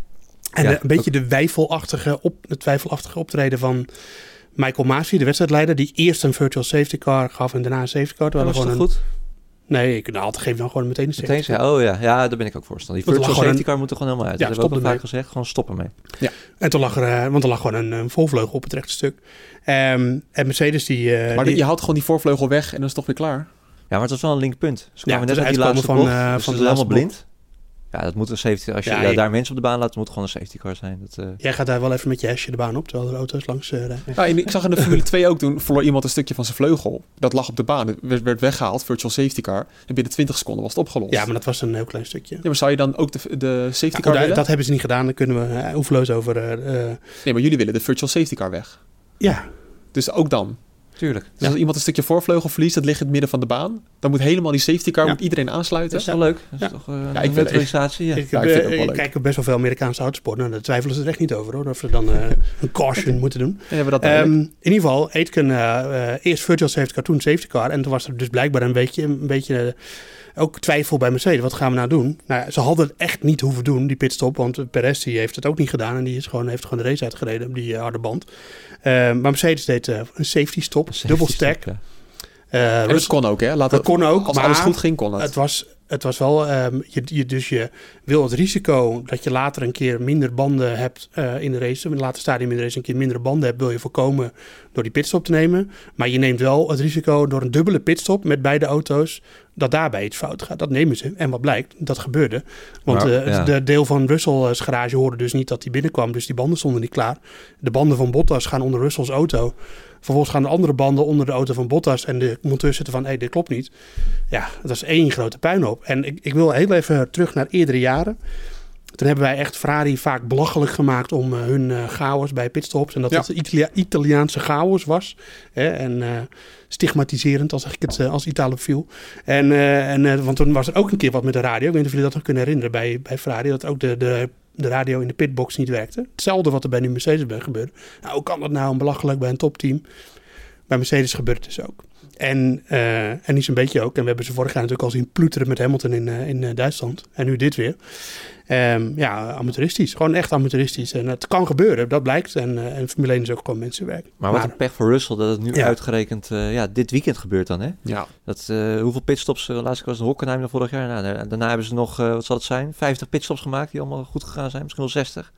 Speaker 5: En ja, uh, een beetje ook. de weifelachtige op, het twijfelachtige optreden van Michael Masi, de wedstrijdleider, die eerst een virtual safety car gaf en daarna een safety car.
Speaker 4: Dat was
Speaker 5: gewoon
Speaker 4: toch
Speaker 5: een,
Speaker 4: goed?
Speaker 5: Nee, ik nou, geef dan gewoon meteen een safety
Speaker 4: meteen, car. Oh ja, ja, daar ben ik ook voorstander. Die virtual safety car moet er gewoon helemaal uit.
Speaker 5: Ja,
Speaker 4: dat hebben we ook al vaak gezegd. Gewoon stoppen mee.
Speaker 5: Ja, en toen lag er, uh, want er lag gewoon een, een voorvleugel op het rechte stuk. Um, en Mercedes die... Uh,
Speaker 1: maar
Speaker 5: die,
Speaker 1: je haalt gewoon die voorvleugel weg en dan is het toch weer klaar?
Speaker 4: Ja, maar het was wel een linkpunt. Ze
Speaker 5: ja,
Speaker 4: kwamen net uit die laatste
Speaker 5: van,
Speaker 4: bocht,
Speaker 5: uh,
Speaker 4: dus
Speaker 5: van
Speaker 4: ze
Speaker 5: de
Speaker 4: helemaal blind.
Speaker 5: Ja,
Speaker 4: Ja, dat moet een safety. Als je
Speaker 5: Ja,
Speaker 4: ja,
Speaker 5: je-
Speaker 4: daar mensen op de baan laat, moet het gewoon een safety car zijn. Dat, uh...
Speaker 5: Jij gaat daar wel even met je hesje de baan op, terwijl er auto's langs uh, rijden.
Speaker 1: Ja, en ik zag in de Formule twee ook toen verloor iemand een stukje van zijn vleugel. Dat lag op de baan. Het werd, werd weggehaald, virtual safety car. En binnen twintig seconden was het opgelost.
Speaker 5: Ja, maar dat was een heel klein stukje.
Speaker 1: Ja, maar zou je dan ook de, de safety
Speaker 5: Ja,
Speaker 1: car
Speaker 5: dat,
Speaker 1: willen?
Speaker 5: dat hebben ze niet gedaan, daar kunnen we uh, oeverloos over... Uh,
Speaker 1: nee, maar jullie willen de virtual safety car weg.
Speaker 5: Ja.
Speaker 1: Dus ook dan.
Speaker 4: Tuurlijk.
Speaker 1: Dus
Speaker 5: Ja.
Speaker 1: als iemand een stukje voorvleugel verliest, dat ligt in het midden van de baan. Dan moet helemaal die safety car,
Speaker 5: Ja.
Speaker 1: moet iedereen aansluiten.
Speaker 4: Dat is toch leuk? Dat is
Speaker 5: Ja.
Speaker 4: toch uh,
Speaker 1: Ja,
Speaker 4: een
Speaker 1: ik vind-
Speaker 4: neutralisatie? Ja.
Speaker 5: Ik,
Speaker 1: Ja,
Speaker 5: heb,
Speaker 1: ik vind het
Speaker 5: uh,
Speaker 1: ook wel
Speaker 5: ik
Speaker 1: leuk.
Speaker 5: kijk best wel veel Amerikaanse autosport. Nou, daar twijfelen ze er echt niet over, hoor. Of ze dan uh, een caution moeten doen.
Speaker 1: En hebben we dat duidelijk.
Speaker 5: Um, in ieder geval, Aitken uh, uh, eerst virtual safety car, toen safety car. En toen was er dus blijkbaar een beetje, een beetje uh, ook twijfel bij Mercedes. Wat gaan we nou doen? Nou, ze hadden het echt niet hoeven doen, die pitstop. Want Perez die heeft het ook niet gedaan. En die is gewoon, heeft gewoon de race uitgereden op die uh, harde band. Uh, maar Mercedes deed uh, een safety stop,
Speaker 4: Safety
Speaker 5: dubbel
Speaker 4: stop,
Speaker 5: stack.
Speaker 4: ja.
Speaker 5: Uh,
Speaker 1: En dat kon ook, hè? Laat
Speaker 5: dat kon ook,
Speaker 1: Als
Speaker 5: maar
Speaker 1: alles goed ging, kon het.
Speaker 5: Het was, het was wel, um, je, je, dus je wil het risico dat je later een keer minder banden hebt uh, in de race, in een later stadium in de race een keer minder banden hebt, wil je voorkomen door die pitstop te nemen. Maar je neemt wel het risico door een dubbele pitstop met beide auto's, dat daarbij iets fout gaat. Dat nemen ze. En wat blijkt, dat gebeurde. Want
Speaker 4: Maar,
Speaker 5: uh,
Speaker 4: ja.
Speaker 5: de deel van Russell's garage hoorde dus niet dat hij binnenkwam, dus die banden stonden niet klaar. De banden van Bottas gaan onder Russell's auto. Vervolgens gaan de andere banden onder de auto van Bottas en de monteur zitten van, hé, hey, dit klopt niet. Ja, dat was één grote puinhoop. En ik, ik wil heel even terug naar eerdere jaren. Toen hebben wij echt Ferrari vaak belachelijk gemaakt om uh, hun uh, chaos bij pitstops. En dat
Speaker 1: Ja.
Speaker 5: het Italia- Italiaanse chaos was. Hè? En uh, stigmatiserend, als ik het uh, als Italofiel. En, uh, en, uh, want toen was er ook een keer wat met de radio. Ik weet niet of jullie dat nog kunnen herinneren bij, bij Ferrari. Dat ook de, de, de radio in de pitbox niet werkte. Hetzelfde wat er bij nu Mercedes gebeurde. Nou, hoe kan dat nou een belachelijk bij een topteam? Bij Mercedes gebeurt het dus ook. En, uh, en niet zo'n beetje ook. En we hebben ze vorig jaar natuurlijk al zien ploeteren met Hamilton in, uh, in uh, Duitsland. En nu dit weer. Um, ja, amateuristisch. Gewoon echt amateuristisch. En het kan gebeuren, dat blijkt. En, uh, en Formule één is ook gewoon mensenwerk.
Speaker 4: Maar wat een pech voor Russell dat het nu
Speaker 5: Ja.
Speaker 4: uitgerekend uh, ja, dit weekend gebeurt dan, hè?
Speaker 1: Ja.
Speaker 4: Dat, uh, hoeveel pitstops, uh, laatst was in Hockenheim dan vorig jaar. Nou, da- daarna hebben ze nog, uh, wat zal het zijn, vijftig pitstops gemaakt die allemaal goed gegaan zijn. Misschien wel zestig.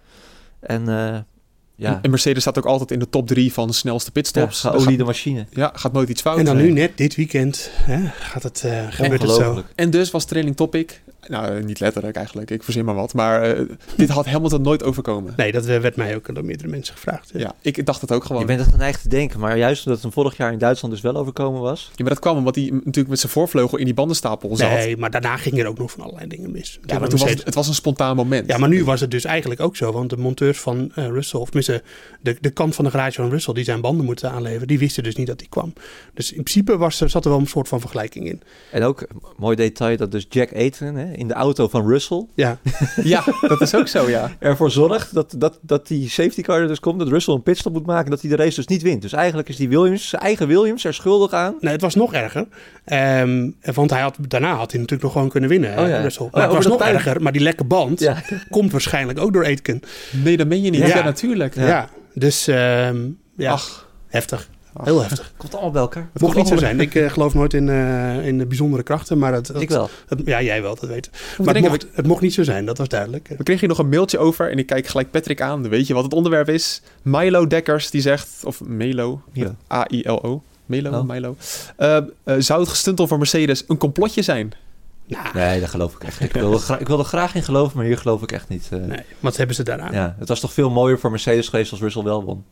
Speaker 4: En uh, ja,
Speaker 1: En Mercedes staat ook altijd in de top drie van de snelste
Speaker 4: ja
Speaker 1: pitstops. Er
Speaker 4: geoliede
Speaker 1: gaat,
Speaker 4: machine.
Speaker 1: ja, gaat nooit iets fout.
Speaker 5: En dan
Speaker 1: Nee.
Speaker 5: nu net dit weekend hè, gaat het, uh, gebeurt het zo.
Speaker 4: Ongelooflijk.
Speaker 1: En dus was trailing topic, nou niet letterlijk eigenlijk, ik verzin maar wat, maar uh, dit had Hamilton nooit overkomen.
Speaker 5: Nee, dat uh, werd mij ook door meerdere mensen gevraagd. Ja.
Speaker 1: Ja, ik dacht het ook gewoon.
Speaker 4: Je bent het geneigd te denken, maar juist omdat het hem vorig jaar in Duitsland dus wel overkomen was.
Speaker 1: Ja, maar dat kwam omdat hij natuurlijk met zijn voorvleugel in die bandenstapel zat.
Speaker 5: Nee, maar daarna ging er ook nog van allerlei dingen mis.
Speaker 1: Ja, maar toen was het, het was een spontaan moment.
Speaker 5: Ja, maar nu was het dus eigenlijk ook zo. Want de monteurs van uh, Russell, of tenminste de, de kant van de garage van Russell die zijn banden moeten aanleveren, die wisten dus niet dat die kwam. Dus in principe was er, zat er wel een soort van vergelijking in.
Speaker 4: En ook, mooi detail, dat dus Jack Aitken hè, in de auto van Russell
Speaker 5: Ja,
Speaker 1: Ja, dat is ook zo, ja.
Speaker 4: ervoor zorgt dat, dat, dat die safety car er dus komt, dat Russell een pitstop moet maken, dat hij de race dus niet wint. Dus eigenlijk is die Williams, zijn eigen Williams, er schuldig aan.
Speaker 5: nee, het was nog erger. Um, want hij had, daarna had hij natuurlijk nog gewoon kunnen winnen,
Speaker 4: Oh ja.
Speaker 5: Russell.
Speaker 4: Oh
Speaker 5: Maar
Speaker 4: ja,
Speaker 5: het was
Speaker 4: over
Speaker 5: nog
Speaker 4: dat puin.
Speaker 5: erger. Maar die lekke band
Speaker 4: Ja.
Speaker 5: komt waarschijnlijk ook door Aitken.
Speaker 1: Nee, dat meen je niet.
Speaker 5: Ja.
Speaker 1: Ja, natuurlijk.
Speaker 5: Ja, dus um, ja,
Speaker 1: Ach.
Speaker 5: heftig. Heel heftig.
Speaker 4: Komt allemaal bij elkaar.
Speaker 5: Het mocht niet zo zijn. Ik uh, geloof nooit in, uh, in de bijzondere krachten. Maar het, dat,
Speaker 4: Ik wel.
Speaker 5: het- ja, jij wel, dat weet ik. Maar het
Speaker 1: denken,
Speaker 5: mocht, het mocht niet zo zijn, dat was duidelijk.
Speaker 1: We kregen hier nog een mailtje over en ik kijk gelijk Patrick aan. Weet je wat het onderwerp is? Milo Dekkers die zegt, of Melo,
Speaker 4: Ja.
Speaker 1: A I L O. Melo,
Speaker 4: Oh.
Speaker 1: Milo. Uh, uh, zou het gestuntel van Mercedes een complotje zijn?
Speaker 5: Nou,
Speaker 4: Nee, dat geloof ik echt niet. Ik wil, er gra- ik wil er graag in geloven, maar hier geloof ik echt niet. Uh,
Speaker 5: nee, wat hebben ze daaraan?
Speaker 4: ja, het was toch veel mooier voor Mercedes geweest als Russell wel won.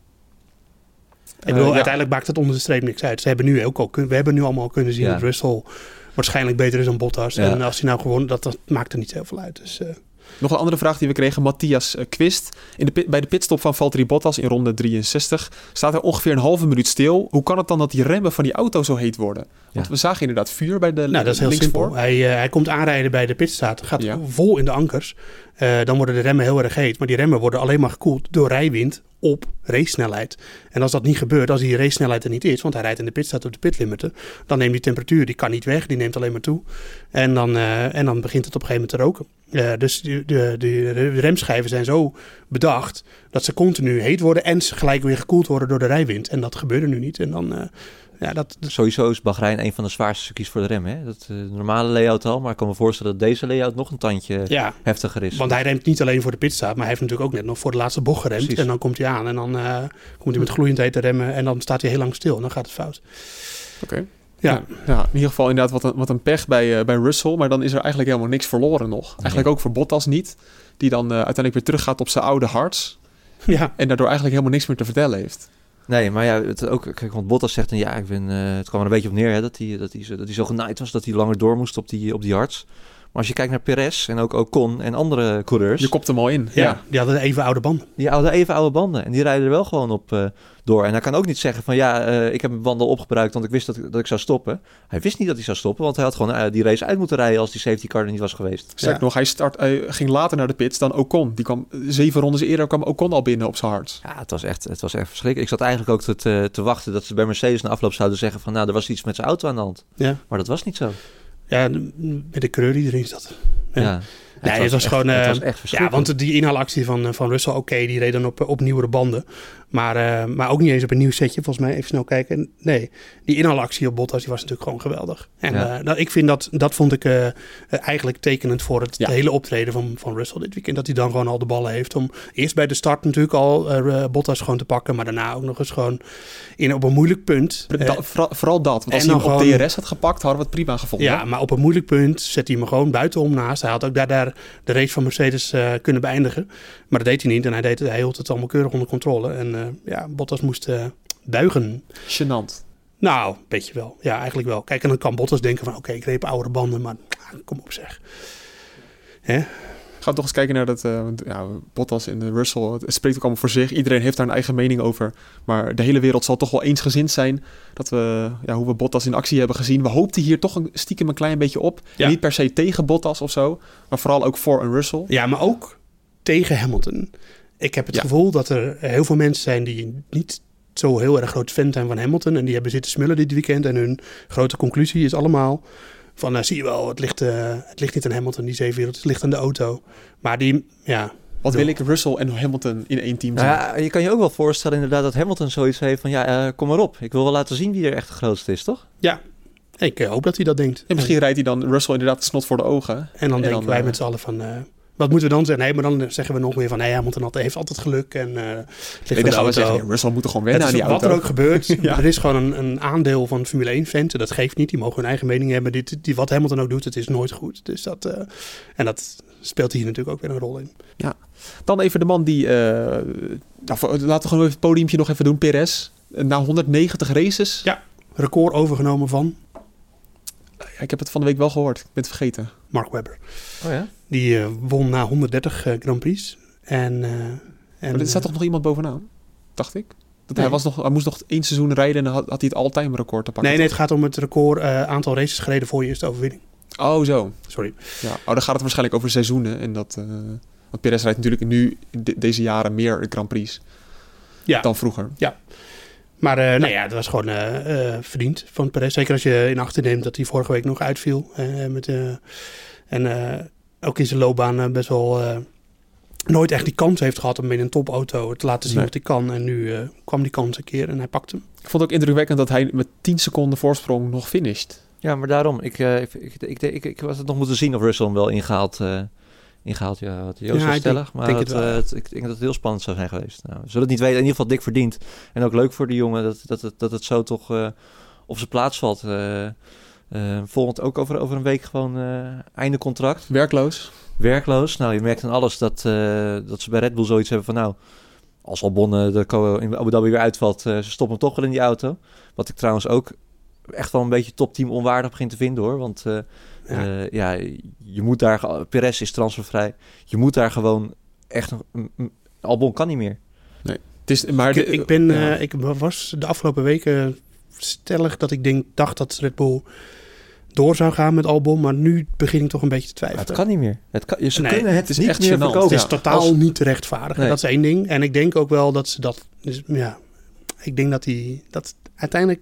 Speaker 5: Ik bedoel,
Speaker 1: Uh, ja.
Speaker 5: uiteindelijk maakt het onder de streep niks uit. Ze hebben nu ook al kun- we hebben nu allemaal kunnen zien
Speaker 4: Ja.
Speaker 5: dat Russell waarschijnlijk beter is dan Bottas.
Speaker 4: Ja.
Speaker 5: En als hij nou gewoon, dat, dat maakt er niet heel veel uit. Dus, uh,
Speaker 1: Nog een andere vraag die we kregen. Matthias uh, Quist. In de pit, bij de pitstop van Valtteri Bottas in ronde drieënzestig staat er ongeveer een halve minuut stil. Hoe kan het dan dat die remmen van die auto zo heet worden? Want
Speaker 4: Ja.
Speaker 1: we zagen inderdaad vuur bij de
Speaker 5: nou, dat is heel
Speaker 1: links
Speaker 5: simpel.
Speaker 1: voor.
Speaker 5: Hij, uh, hij komt aanrijden bij de pitstraat, gaat
Speaker 1: Ja.
Speaker 5: vol in de ankers. Uh, dan worden de remmen heel erg heet. Maar die remmen worden alleen maar gekoeld door rijwind op racesnelheid. En als dat niet gebeurt, als die racesnelheid er niet is, want hij rijdt in de pitstraat op de pitlimiter, dan neemt die temperatuur, die kan niet weg, die neemt alleen maar toe. En dan, uh, en dan begint het op een gegeven moment te roken. Uh, dus de, de, de remschijven zijn zo bedacht dat ze continu heet worden en ze gelijk weer gekoeld worden door de rijwind. En dat gebeurde nu niet. En dan, uh, ja, dat, dat
Speaker 4: Sowieso is Bahrein een van de zwaarste circuits voor de rem. Hè? Dat, uh, de normale layout al, maar ik kan me voorstellen dat deze layout nog een tandje
Speaker 5: ja,
Speaker 4: heftiger is.
Speaker 5: want hij remt niet alleen voor de pitstraat, maar hij heeft natuurlijk ook net nog voor de laatste bocht geremd.
Speaker 4: Precies.
Speaker 5: En dan komt hij aan en dan uh, komt hij met gloeiend heet te remmen en dan staat hij heel lang stil en dan gaat het fout.
Speaker 1: Oké.
Speaker 5: Ja.
Speaker 1: ja, in ieder geval inderdaad wat een, wat een pech bij, uh, bij Russell. Maar dan is er eigenlijk helemaal niks verloren nog. Eigenlijk
Speaker 4: Nee.
Speaker 1: ook voor Bottas niet. Die dan uh, uiteindelijk weer teruggaat op zijn oude harts.
Speaker 5: Ja.
Speaker 1: En daardoor eigenlijk helemaal niks meer te vertellen heeft.
Speaker 4: Nee, maar ja, het ook, kijk, want Bottas zegt dan ja, ik ben, uh, het kwam er een beetje op neer hè, dat hij dat hij zo, dat hij zo genaaid was dat hij langer door moest op die, op die hards. Maar als je kijkt naar Perez en ook Ocon en andere coureurs,
Speaker 1: Je kopt hem al in.
Speaker 5: Ja,
Speaker 1: Ja.
Speaker 5: die hadden even oude banden.
Speaker 4: die houden even oude banden en die rijden er wel gewoon op uh, door. En hij kan ook niet zeggen van ja, uh, ik heb mijn banden opgebruikt want ik wist dat, dat ik zou stoppen. Hij wist niet dat hij zou stoppen, want hij had gewoon uh, die race uit moeten rijden als die safety car er niet was geweest.
Speaker 1: Sterk
Speaker 5: Ja.
Speaker 1: nog, hij start, hij ging later naar de pits dan Ocon. Die kwam zeven rondes eerder kwam Ocon al binnen op zijn harts.
Speaker 4: Ja, het was echt, het was echt verschrikkelijk. Ik zat eigenlijk ook te, te wachten dat ze bij Mercedes na afloop zouden zeggen van nou, er was iets met zijn auto aan de hand.
Speaker 5: Ja,
Speaker 4: Maar dat was niet zo.
Speaker 5: ja met de coureur die erin zat.
Speaker 4: Ja.
Speaker 5: Ja.
Speaker 4: Het
Speaker 5: Nee, het was
Speaker 4: echt,
Speaker 5: gewoon,
Speaker 4: het
Speaker 5: uh,
Speaker 4: was echt
Speaker 5: Ja,
Speaker 4: verschrikkelijk.
Speaker 5: want die inhaalactie van, van Russell, oké, okay, die reed dan op, op nieuwere banden. Maar, uh, maar ook niet eens op een nieuw setje, volgens mij. Even snel kijken. Nee, die inhaalactie op Bottas, die was natuurlijk gewoon geweldig. En
Speaker 4: Ja.
Speaker 5: uh, dat, ik vind dat, dat vond ik uh, uh, eigenlijk tekenend voor het
Speaker 1: Ja.
Speaker 5: hele optreden van, van Russell dit weekend. Dat hij dan gewoon al de ballen heeft om eerst bij de start natuurlijk al uh, Bottas gewoon te pakken. Maar daarna ook nog eens gewoon in, op een moeilijk punt. Uh,
Speaker 1: Da- vooral, vooral dat. Want als
Speaker 5: en
Speaker 1: hij hem
Speaker 5: dan
Speaker 1: op
Speaker 5: gewoon-
Speaker 1: D R S had gepakt, hadden we het prima gevonden.
Speaker 5: Ja, maar op een moeilijk punt zet hij hem gewoon buitenom naast. Hij had ook daar, daar de race van Mercedes uh, kunnen beëindigen. Maar dat deed hij niet. En hij, deed het, hij hield het allemaal keurig onder controle. En uh, ja, Bottas moest uh, buigen.
Speaker 1: Gênant.
Speaker 5: Nou, een beetje wel. Ja, eigenlijk wel. Kijk, en dan kan Bottas denken van... Oké, okay, ik reed op oudere banden, maar ah, kom op zeg. Hè?
Speaker 1: Gaan we toch eens kijken naar dat uh, ja, Bottas en de Russell. Het spreekt ook allemaal voor zich. Iedereen heeft daar een eigen mening over. Maar de hele wereld zal toch wel eensgezind zijn dat we, ja, hoe we Bottas in actie hebben gezien. We hoopten hier toch een, stiekem een klein beetje op.
Speaker 5: Ja.
Speaker 1: Niet per se tegen Bottas of zo, maar vooral ook voor een Russell.
Speaker 5: Ja, maar ook tegen Hamilton. Ik heb het
Speaker 1: Ja.
Speaker 5: gevoel dat er heel veel mensen zijn die niet zo heel erg groot fan zijn van Hamilton. En die hebben zitten smullen dit weekend. En hun grote conclusie is allemaal van, nou, zie je wel, het ligt, uh, het ligt niet aan Hamilton, die zeewereld. Het ligt aan de auto. Maar die, ja...
Speaker 1: Wat
Speaker 5: Ja.
Speaker 1: wil ik Russell en Hamilton in één team zien?
Speaker 4: Nou ja, je kan je ook wel voorstellen inderdaad dat Hamilton zoiets heeft van ja, uh, kom maar op. Ik wil wel laten zien wie er echt de grootste is, toch?
Speaker 5: Ja, ik uh, hoop dat hij dat denkt.
Speaker 1: En misschien rijdt hij dan Russell inderdaad snot voor de ogen.
Speaker 5: En dan
Speaker 1: En
Speaker 5: denken
Speaker 1: dan,
Speaker 5: wij
Speaker 1: uh,
Speaker 5: met z'n allen van... Uh, wat moeten we dan zeggen? Nee, maar dan zeggen we nog meer van... Nee, Hamilton altijd, heeft altijd geluk. En uh, het ligt
Speaker 1: Nee,
Speaker 5: aan
Speaker 1: dan
Speaker 5: de
Speaker 1: gaan we
Speaker 5: auto.
Speaker 1: zeggen, nee, Russell moet er gewoon
Speaker 5: Het
Speaker 1: wennen aan
Speaker 5: is
Speaker 1: die
Speaker 5: wat
Speaker 1: auto.
Speaker 5: er ook gebeurt.
Speaker 1: Ja.
Speaker 5: Er is gewoon een, een aandeel van Formule één fans. En dat geeft niet. Die mogen hun eigen mening hebben. Dit, die, wat Hamilton ook doet, het is nooit goed. Dus dat, uh, en dat speelt hier natuurlijk ook weer een rol in.
Speaker 1: Dan even de man die... Uh, nou, laten we gewoon even het podiumpje nog even doen. Perez. Na honderdnegentig races.
Speaker 5: Ja. Record overgenomen van
Speaker 1: Ja, ik heb het van de week wel gehoord. Ik ben het vergeten.
Speaker 5: Mark Webber.
Speaker 4: Oh ja?
Speaker 5: Die uh, won na honderddertig uh, Grand Prix. En, uh, en
Speaker 1: Maar er staat
Speaker 5: uh,
Speaker 1: toch nog iemand bovenaan? Dacht ik. Dat
Speaker 5: Nee.
Speaker 1: hij, was nog, hij moest nog één seizoen rijden en dan had, had hij het all-time record te pakken.
Speaker 5: Nee, nee, het gaat om het record uh, aantal races gereden voor je eerste overwinning.
Speaker 1: Oh, zo.
Speaker 5: Sorry.
Speaker 1: Ja. Oh, dan gaat het waarschijnlijk over seizoenen. En dat, uh, want Perez rijdt natuurlijk nu de, deze jaren meer Grand Prix
Speaker 5: Ja.
Speaker 1: dan vroeger.
Speaker 5: Maar uh, nou ja, dat was gewoon uh, uh, verdiend van Perez. Zeker als je in acht neemt dat hij vorige week nog uitviel. Uh, met, uh, en uh, ook in zijn loopbaan uh, best wel uh, nooit echt die kans heeft gehad om in een topauto te laten zien
Speaker 1: Nee.
Speaker 5: wat hij kan. En nu uh, kwam die kans een keer en hij pakte hem.
Speaker 1: Ik vond het ook indrukwekkend dat hij met tien seconden voorsprong nog finisht.
Speaker 4: Ja, maar daarom. Ik, uh, ik, ik, ik, ik, ik was het nog moeten zien of Russell hem wel ingehaald, uh, ingehaald ja, had Joost
Speaker 5: Ja,
Speaker 4: wel
Speaker 5: ik
Speaker 4: stellig.
Speaker 5: denk-
Speaker 4: maar
Speaker 5: denk
Speaker 4: het,
Speaker 5: het wel.
Speaker 4: uh, het, ik denk dat het heel spannend zou zijn geweest. Nou, we zullen het niet weten. In ieder geval dik verdiend. En ook leuk voor de jongen dat, dat, het, dat het zo toch uh, op zijn plaats valt. Uh, uh, volgend ook over, over een week gewoon uh, einde contract.
Speaker 1: Werkloos.
Speaker 4: Werkloos. Nou, je merkt aan alles dat, uh, dat ze bij Red Bull zoiets hebben van nou, als Albon uh, de co- in Abu Dhabi weer uitvalt, uh, ze stoppen hem toch wel in die auto. Wat ik trouwens ook echt wel een beetje topteam onwaardig begin te vinden hoor. Want uh,
Speaker 5: Ja.
Speaker 4: uh, ja, je moet daar, Perez is transfervrij. Je moet daar gewoon echt, een- een- Albon kan niet meer.
Speaker 1: Het is, maar
Speaker 5: Ik,
Speaker 1: de-
Speaker 5: ik, ben,
Speaker 1: ja.
Speaker 5: uh, ik was de afgelopen weken stellig dat ik denk, dacht dat Red Bull door zou gaan met Albon. Maar nu begin ik toch een beetje te
Speaker 4: Maar
Speaker 5: twijfelen.
Speaker 4: het kan niet meer. Het kan, ze
Speaker 5: Nee,
Speaker 4: kunnen het,
Speaker 1: het is
Speaker 4: niet
Speaker 1: echt
Speaker 4: meer
Speaker 1: gênant.
Speaker 4: verkopen.
Speaker 5: Het is
Speaker 1: Ja,
Speaker 5: totaal
Speaker 4: als-
Speaker 5: niet te rechtvaardigen.
Speaker 4: Nee.
Speaker 5: Dat is één ding. En ik denk ook wel dat ze dat... Dus, ja, ik denk dat hij... Dat uiteindelijk...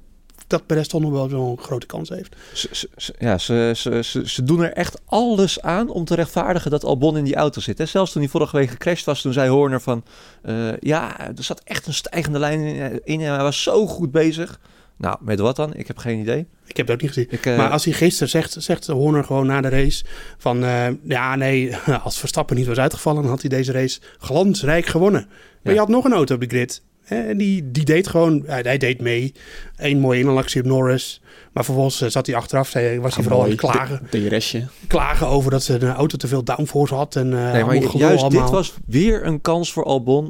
Speaker 5: Dat Perez toch nog wel zo'n grote kans heeft.
Speaker 4: Ze, ze- ze- ja, ze, ze, ze, ze doen er echt alles aan om te rechtvaardigen dat Albon in die auto zit. Hè? Zelfs toen hij vorige week gecrashed was, toen zei Horner van... Uh, ja, er zat echt een stijgende lijn in, in en hij was zo goed bezig. Nou, met wat dan? Ik heb geen idee.
Speaker 5: Ik heb het ook niet gezien.
Speaker 4: Ik, uh,
Speaker 5: Maar als hij gisteren zegt, zegt Horner gewoon na de race van... Uh, ja, nee, als Verstappen niet was uitgevallen... dan had hij deze race glansrijk gewonnen. Maar
Speaker 4: Ja.
Speaker 5: je had nog een auto op de grid. En die, die deed gewoon, hij, hij deed mee. Eén mooie inhaalactie op Norris. Maar vervolgens uh, zat hij achteraf, zei, was
Speaker 1: Ja,
Speaker 5: hij vooral aan
Speaker 1: mooi.
Speaker 5: het klagen.
Speaker 1: D R S'je.
Speaker 5: Klagen over dat ze de auto te veel downforce had. En, uh,
Speaker 4: Nee, maar
Speaker 5: allemaal
Speaker 4: juist
Speaker 5: allemaal.
Speaker 4: dit was weer een kans voor Albon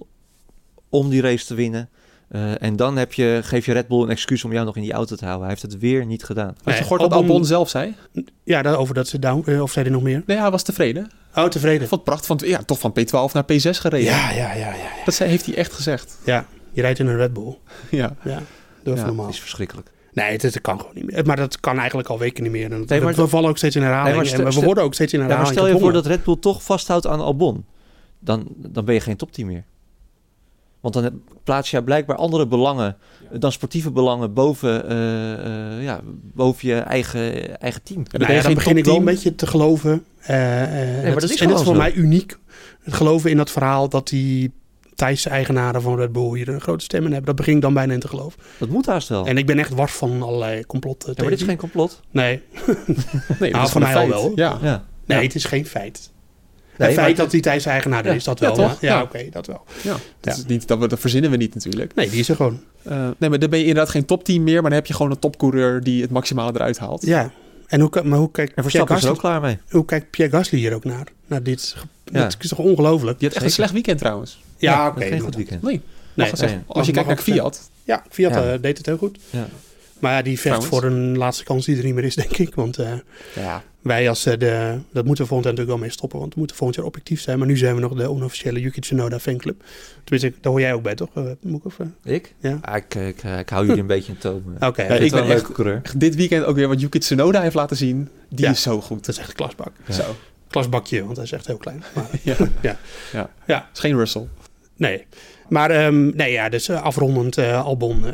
Speaker 4: om die race te winnen. Uh, en dan heb je, geef je Red Bull een excuus om jou nog in die auto te houden. Hij heeft het weer niet gedaan.
Speaker 1: Had je
Speaker 5: Nee,
Speaker 1: gehoord wat
Speaker 5: Albon-
Speaker 1: Albon zelf zei?
Speaker 5: Ja, daarover dat ze down, uh, of zei hij nog meer?
Speaker 1: Nee, hij was tevreden.
Speaker 5: Oh, tevreden.
Speaker 1: Ik vond het prachtig. Van, ja, toch van P twaalf naar P zes gereden.
Speaker 5: Ja, ja, ja, ja, ja.
Speaker 1: Dat zei, heeft hij echt gezegd.
Speaker 5: Ja, je rijdt in een Red Bull.
Speaker 1: Ja.
Speaker 5: Ja, dat is
Speaker 1: Ja,
Speaker 5: normaal.
Speaker 4: Dat is verschrikkelijk.
Speaker 5: Nee, het, het kan gewoon niet meer. Maar dat kan eigenlijk al weken niet meer. En
Speaker 4: Nee, maar
Speaker 5: we, we vallen ook steeds in herhaling.
Speaker 4: Nee, maar stel-
Speaker 5: en we
Speaker 4: stel-
Speaker 5: worden ook steeds in
Speaker 4: Ja, maar
Speaker 5: herhaling.
Speaker 4: stel je voor
Speaker 5: gedwongen.
Speaker 4: dat Red Bull toch vasthoudt aan Albon. Dan, dan ben je geen topteam meer. Want dan heb- plaats je blijkbaar andere belangen dan sportieve belangen boven, uh, uh, ja, boven je eigen, eigen team.
Speaker 1: Ja, dan
Speaker 5: Nou
Speaker 1: ben je
Speaker 5: ja, dan
Speaker 1: geen
Speaker 5: begin ik wel een
Speaker 1: topteam.
Speaker 5: beetje te geloven. Uh, uh,
Speaker 4: maar
Speaker 5: dat
Speaker 4: dat
Speaker 5: is,
Speaker 4: is
Speaker 5: en dat is
Speaker 4: gewoon
Speaker 5: voor
Speaker 4: zo.
Speaker 5: mij uniek. Het geloven in dat verhaal dat die Thaise eigenaren van Red Bull hier een grote stem in hebben. Dat begin ik dan bijna in te geloven.
Speaker 4: Dat moet haast wel.
Speaker 5: En ik ben echt wars van allerlei complotten.
Speaker 4: Ja, maar dit is geen complot.
Speaker 5: Nee,
Speaker 1: Nee, dat
Speaker 5: Nou,
Speaker 1: is
Speaker 5: van
Speaker 1: gewoon
Speaker 5: mij
Speaker 1: een
Speaker 5: al
Speaker 1: feit.
Speaker 5: wel.
Speaker 1: Ja.
Speaker 4: Ja.
Speaker 5: nee,
Speaker 4: Ja.
Speaker 5: het is geen feit.
Speaker 4: Nee,
Speaker 5: het
Speaker 4: maar
Speaker 5: feit
Speaker 4: het-
Speaker 5: dat die Thaise eigenaar er
Speaker 1: Ja,
Speaker 5: is, dat
Speaker 1: ja,
Speaker 5: wel.
Speaker 1: toch?
Speaker 5: Ja, ja
Speaker 1: Ja.
Speaker 5: oké, dat wel.
Speaker 1: Ja, dat,
Speaker 5: Ja.
Speaker 1: Is niet, dat, we- dat verzinnen we niet natuurlijk.
Speaker 5: Nee, die is er gewoon.
Speaker 1: Uh, nee, maar dan ben je inderdaad geen topteam meer, maar dan heb je gewoon een topcoureur die het maximale eruit haalt.
Speaker 5: Ja. En hoe, maar hoe kijkt
Speaker 4: En
Speaker 5: Pierre
Speaker 4: Verstappen is er
Speaker 5: Gasly,
Speaker 4: ook klaar mee.
Speaker 5: hoe kijkt Pierre Gasly hier ook naar? Naar dit.
Speaker 4: Ja.
Speaker 5: Dat is toch ongelooflijk?
Speaker 1: Die had echt een slecht weekend trouwens.
Speaker 5: Ja,
Speaker 4: Ja,
Speaker 5: oké.
Speaker 4: geen
Speaker 5: maar
Speaker 4: goed
Speaker 5: dat-
Speaker 4: weekend.
Speaker 1: Nee, mag
Speaker 5: Nee,
Speaker 1: het zeggen.
Speaker 4: nee.
Speaker 1: Als je
Speaker 5: Mag-
Speaker 1: kijkt naar
Speaker 5: mag ook
Speaker 1: Fiat.
Speaker 5: Ja, Fiat
Speaker 4: Ja.
Speaker 5: uh, deed het heel goed.
Speaker 4: Ja.
Speaker 5: Maar ja, die vecht
Speaker 1: Trouwens.
Speaker 5: voor een laatste kans die er niet meer is, denk ik. Want uh,
Speaker 1: Ja.
Speaker 5: wij als uh, de... Dat moeten we volgend jaar natuurlijk wel mee stoppen. Want we moeten volgend jaar objectief zijn. Maar nu zijn we nog de onofficiële Yuki Tsunoda fanclub. Tenminste, daar hoor jij ook bij, toch? Uh, moet ik of, uh,
Speaker 4: Ik?
Speaker 5: Ja.
Speaker 4: Ah, ik, ik, ik hou jullie een beetje in toom.
Speaker 5: Oké,
Speaker 4: Ik
Speaker 5: ja,
Speaker 4: vind
Speaker 1: ik
Speaker 4: het wel
Speaker 1: ben
Speaker 4: een
Speaker 1: echt-
Speaker 4: leuke coureur.
Speaker 1: Dit weekend ook weer wat Yuki Tsunoda heeft laten zien. Die
Speaker 5: Ja.
Speaker 1: is zo goed.
Speaker 5: dat is echt een klasbak.
Speaker 4: Ja.
Speaker 1: Zo.
Speaker 5: Klasbakje, want hij is echt heel klein. Maar,
Speaker 1: Ja.
Speaker 5: ja.
Speaker 1: Ja.
Speaker 5: Ja.
Speaker 1: Het is geen Russell.
Speaker 5: Nee. Maar um, nee, ja, dus uh, afrondend uh, Albon.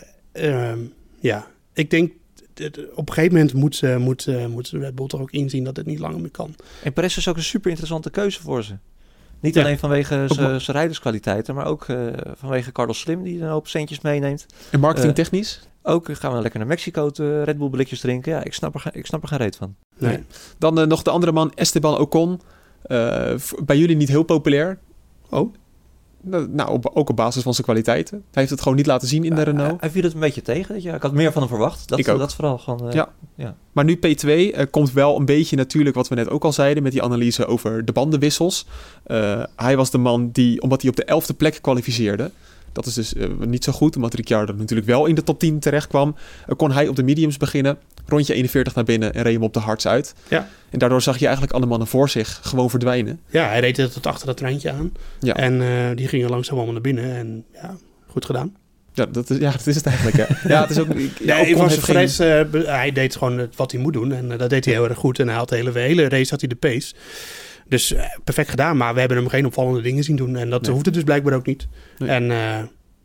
Speaker 5: Uh, um, ja, ik denk... Op een gegeven moment moet, uh, moet, uh, moet Red Bull toch ook inzien dat het niet langer meer kan.
Speaker 4: En Perez is ook een super interessante keuze voor ze. Niet
Speaker 5: Ja.
Speaker 4: alleen vanwege
Speaker 5: Ook wel.
Speaker 4: zijn rijderskwaliteiten, maar ook uh, vanwege Carlos Slim, die een hoop centjes meeneemt.
Speaker 1: En marketingtechnisch?
Speaker 4: Ook uh, gaan we lekker naar Mexico te Red Bull blikjes drinken. Ja, ik snap er, ge- ik snap er geen reet van.
Speaker 5: Nee.
Speaker 1: Nee. Dan uh, nog de andere man, Esteban Ocon. Uh, v- bij jullie niet heel populair.
Speaker 5: Oh?
Speaker 1: Nou, nou, op, ook op basis van zijn kwaliteiten. Hij heeft het gewoon niet laten zien in de
Speaker 4: Ja,
Speaker 1: Renault.
Speaker 4: Hij, hij viel het een beetje tegen dit jaar. Ik had meer van hem verwacht. Dat,
Speaker 1: Ik ook.
Speaker 4: dat vooral gewoon... Uh,
Speaker 1: Ja.
Speaker 4: ja.
Speaker 1: Maar nu P twee uh, komt wel een beetje natuurlijk wat we net ook al zeiden met die analyse over de bandenwissels. Uh, hij was de man die, omdat hij op de elfde plek kwalificeerde. Dat is dus uh, niet zo goed, omdat Ricciardo natuurlijk wel in de top tien terecht kwam. Uh, kon hij op de mediums beginnen, rondje eenenveertig naar binnen en reed hem op de hards uit.
Speaker 5: Ja.
Speaker 1: En daardoor zag je eigenlijk alle mannen voor zich gewoon verdwijnen.
Speaker 5: Ja, hij reed het tot achter dat treintje aan.
Speaker 1: Ja.
Speaker 5: En uh, die gingen langzaam allemaal naar binnen. En ja, goed gedaan.
Speaker 1: Ja, dat is, ja, dat is het eigenlijk. Hè. Ja, het is ook. Ik, ja,
Speaker 5: Nee,
Speaker 1: Ocon
Speaker 5: was
Speaker 1: heeft
Speaker 5: voor
Speaker 1: geen-
Speaker 5: de rest, uh, hij deed gewoon het wat hij moet doen. En uh, dat deed hij heel erg goed. En hij had de hele, hele race had hij de pace. Dus uh, perfect gedaan. Maar we hebben hem geen opvallende dingen zien doen. En dat
Speaker 1: Nee.
Speaker 5: hoefde dus blijkbaar ook niet.
Speaker 1: Nee.
Speaker 5: En uh,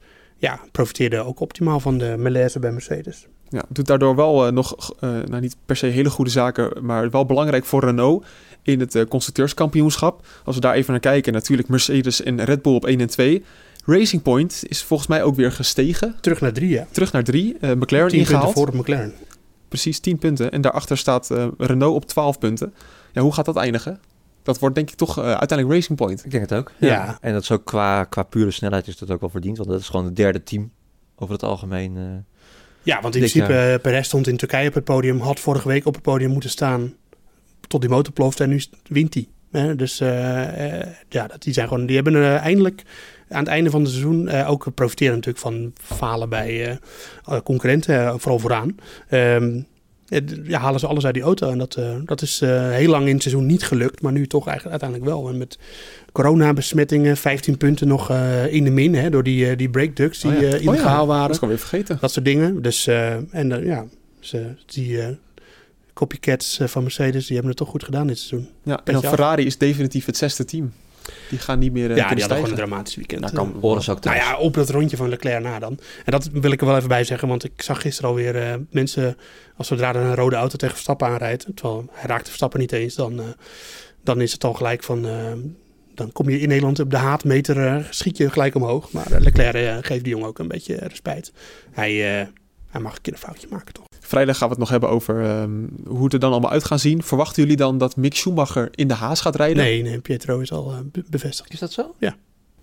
Speaker 5: ja, profiteerde ook optimaal van de malaise bij Mercedes.
Speaker 1: Ja, doet daardoor wel uh, nog, uh, nou niet per se hele goede zaken, maar wel belangrijk voor Renault in het uh, constructeurskampioenschap. Als we daar even naar kijken, natuurlijk Mercedes en Red Bull op één en twee. Racing Point is volgens mij ook weer gestegen.
Speaker 5: Terug naar drie, ja.
Speaker 1: Terug naar drie. Uh, McLaren
Speaker 5: Tien punten
Speaker 1: ingehaald.
Speaker 5: voor op McLaren.
Speaker 1: Precies tien punten. En daarachter staat uh, Renault op twaalf punten. Ja, hoe gaat dat eindigen? Dat wordt denk ik toch uh, uiteindelijk Racing Point.
Speaker 4: Ik denk het ook.
Speaker 5: Ja.
Speaker 4: En dat is ook qua, qua pure snelheid is dat ook wel verdiend. Want dat is gewoon het derde team over het algemeen. Uh,
Speaker 5: Ja, want in
Speaker 4: Dit
Speaker 5: principe,
Speaker 4: jaar.
Speaker 5: uh, Perez stond in Turkije op het podium. Had vorige week op het podium moeten staan tot die motor plofte. En nu wint hij. Hè? Dus uh, uh, ja, dat, die, zijn gewoon, die hebben uh, eindelijk aan het einde van het seizoen uh, ook profiteren natuurlijk van falen bij uh, concurrenten. Uh, vooral vooraan. Um, ja, halen ze alles uit die auto. En dat, uh, dat is uh, heel lang in het seizoen niet gelukt. Maar nu toch eigenlijk uiteindelijk wel. En met coronabesmettingen, vijftien punten nog uh, in de min. Hè, door die, uh, die breakducts die
Speaker 1: Oh ja.
Speaker 5: uh, illegaal
Speaker 1: Dat
Speaker 5: waren.
Speaker 1: is gewoon weer vergeten.
Speaker 5: Dat soort dingen. Dus uh, en uh, ja, ze, die uh, copycats uh, van Mercedes, die hebben het toch goed gedaan dit seizoen.
Speaker 1: Ja, en
Speaker 5: Petje
Speaker 1: dan
Speaker 5: af.
Speaker 1: Ferrari is definitief het zesde team. Die gaan niet meer uh,
Speaker 5: ja, die
Speaker 1: kunnen
Speaker 5: hadden gewoon
Speaker 1: stijgen.
Speaker 5: een dramatisch weekend.
Speaker 1: Nou,
Speaker 5: Uh,
Speaker 1: kan
Speaker 4: Horen ze ook
Speaker 5: nou
Speaker 4: thuis.
Speaker 5: ja, op dat rondje van Leclerc na dan. En dat wil ik er wel even bij zeggen, want ik zag gisteren alweer uh, mensen, als zodra er een rode auto tegen Verstappen aanrijdt, terwijl hij raakte Verstappen niet eens, dan, uh, dan is het al gelijk van, uh, dan kom je in Nederland op de haatmeter, uh, schiet je gelijk omhoog. Maar uh, Leclerc uh, geeft die jongen ook een beetje uh, respijt. Hij, uh, hij mag een keer een foutje maken, toch?
Speaker 1: Vrijdag gaan we het nog hebben over um, hoe het er dan allemaal uit gaan zien. Verwachten jullie dan dat Mick Schumacher in de Haas gaat rijden?
Speaker 5: Nee, nee, Pietro is al uh, be- bevestigd.
Speaker 4: Is dat zo?
Speaker 1: Oh,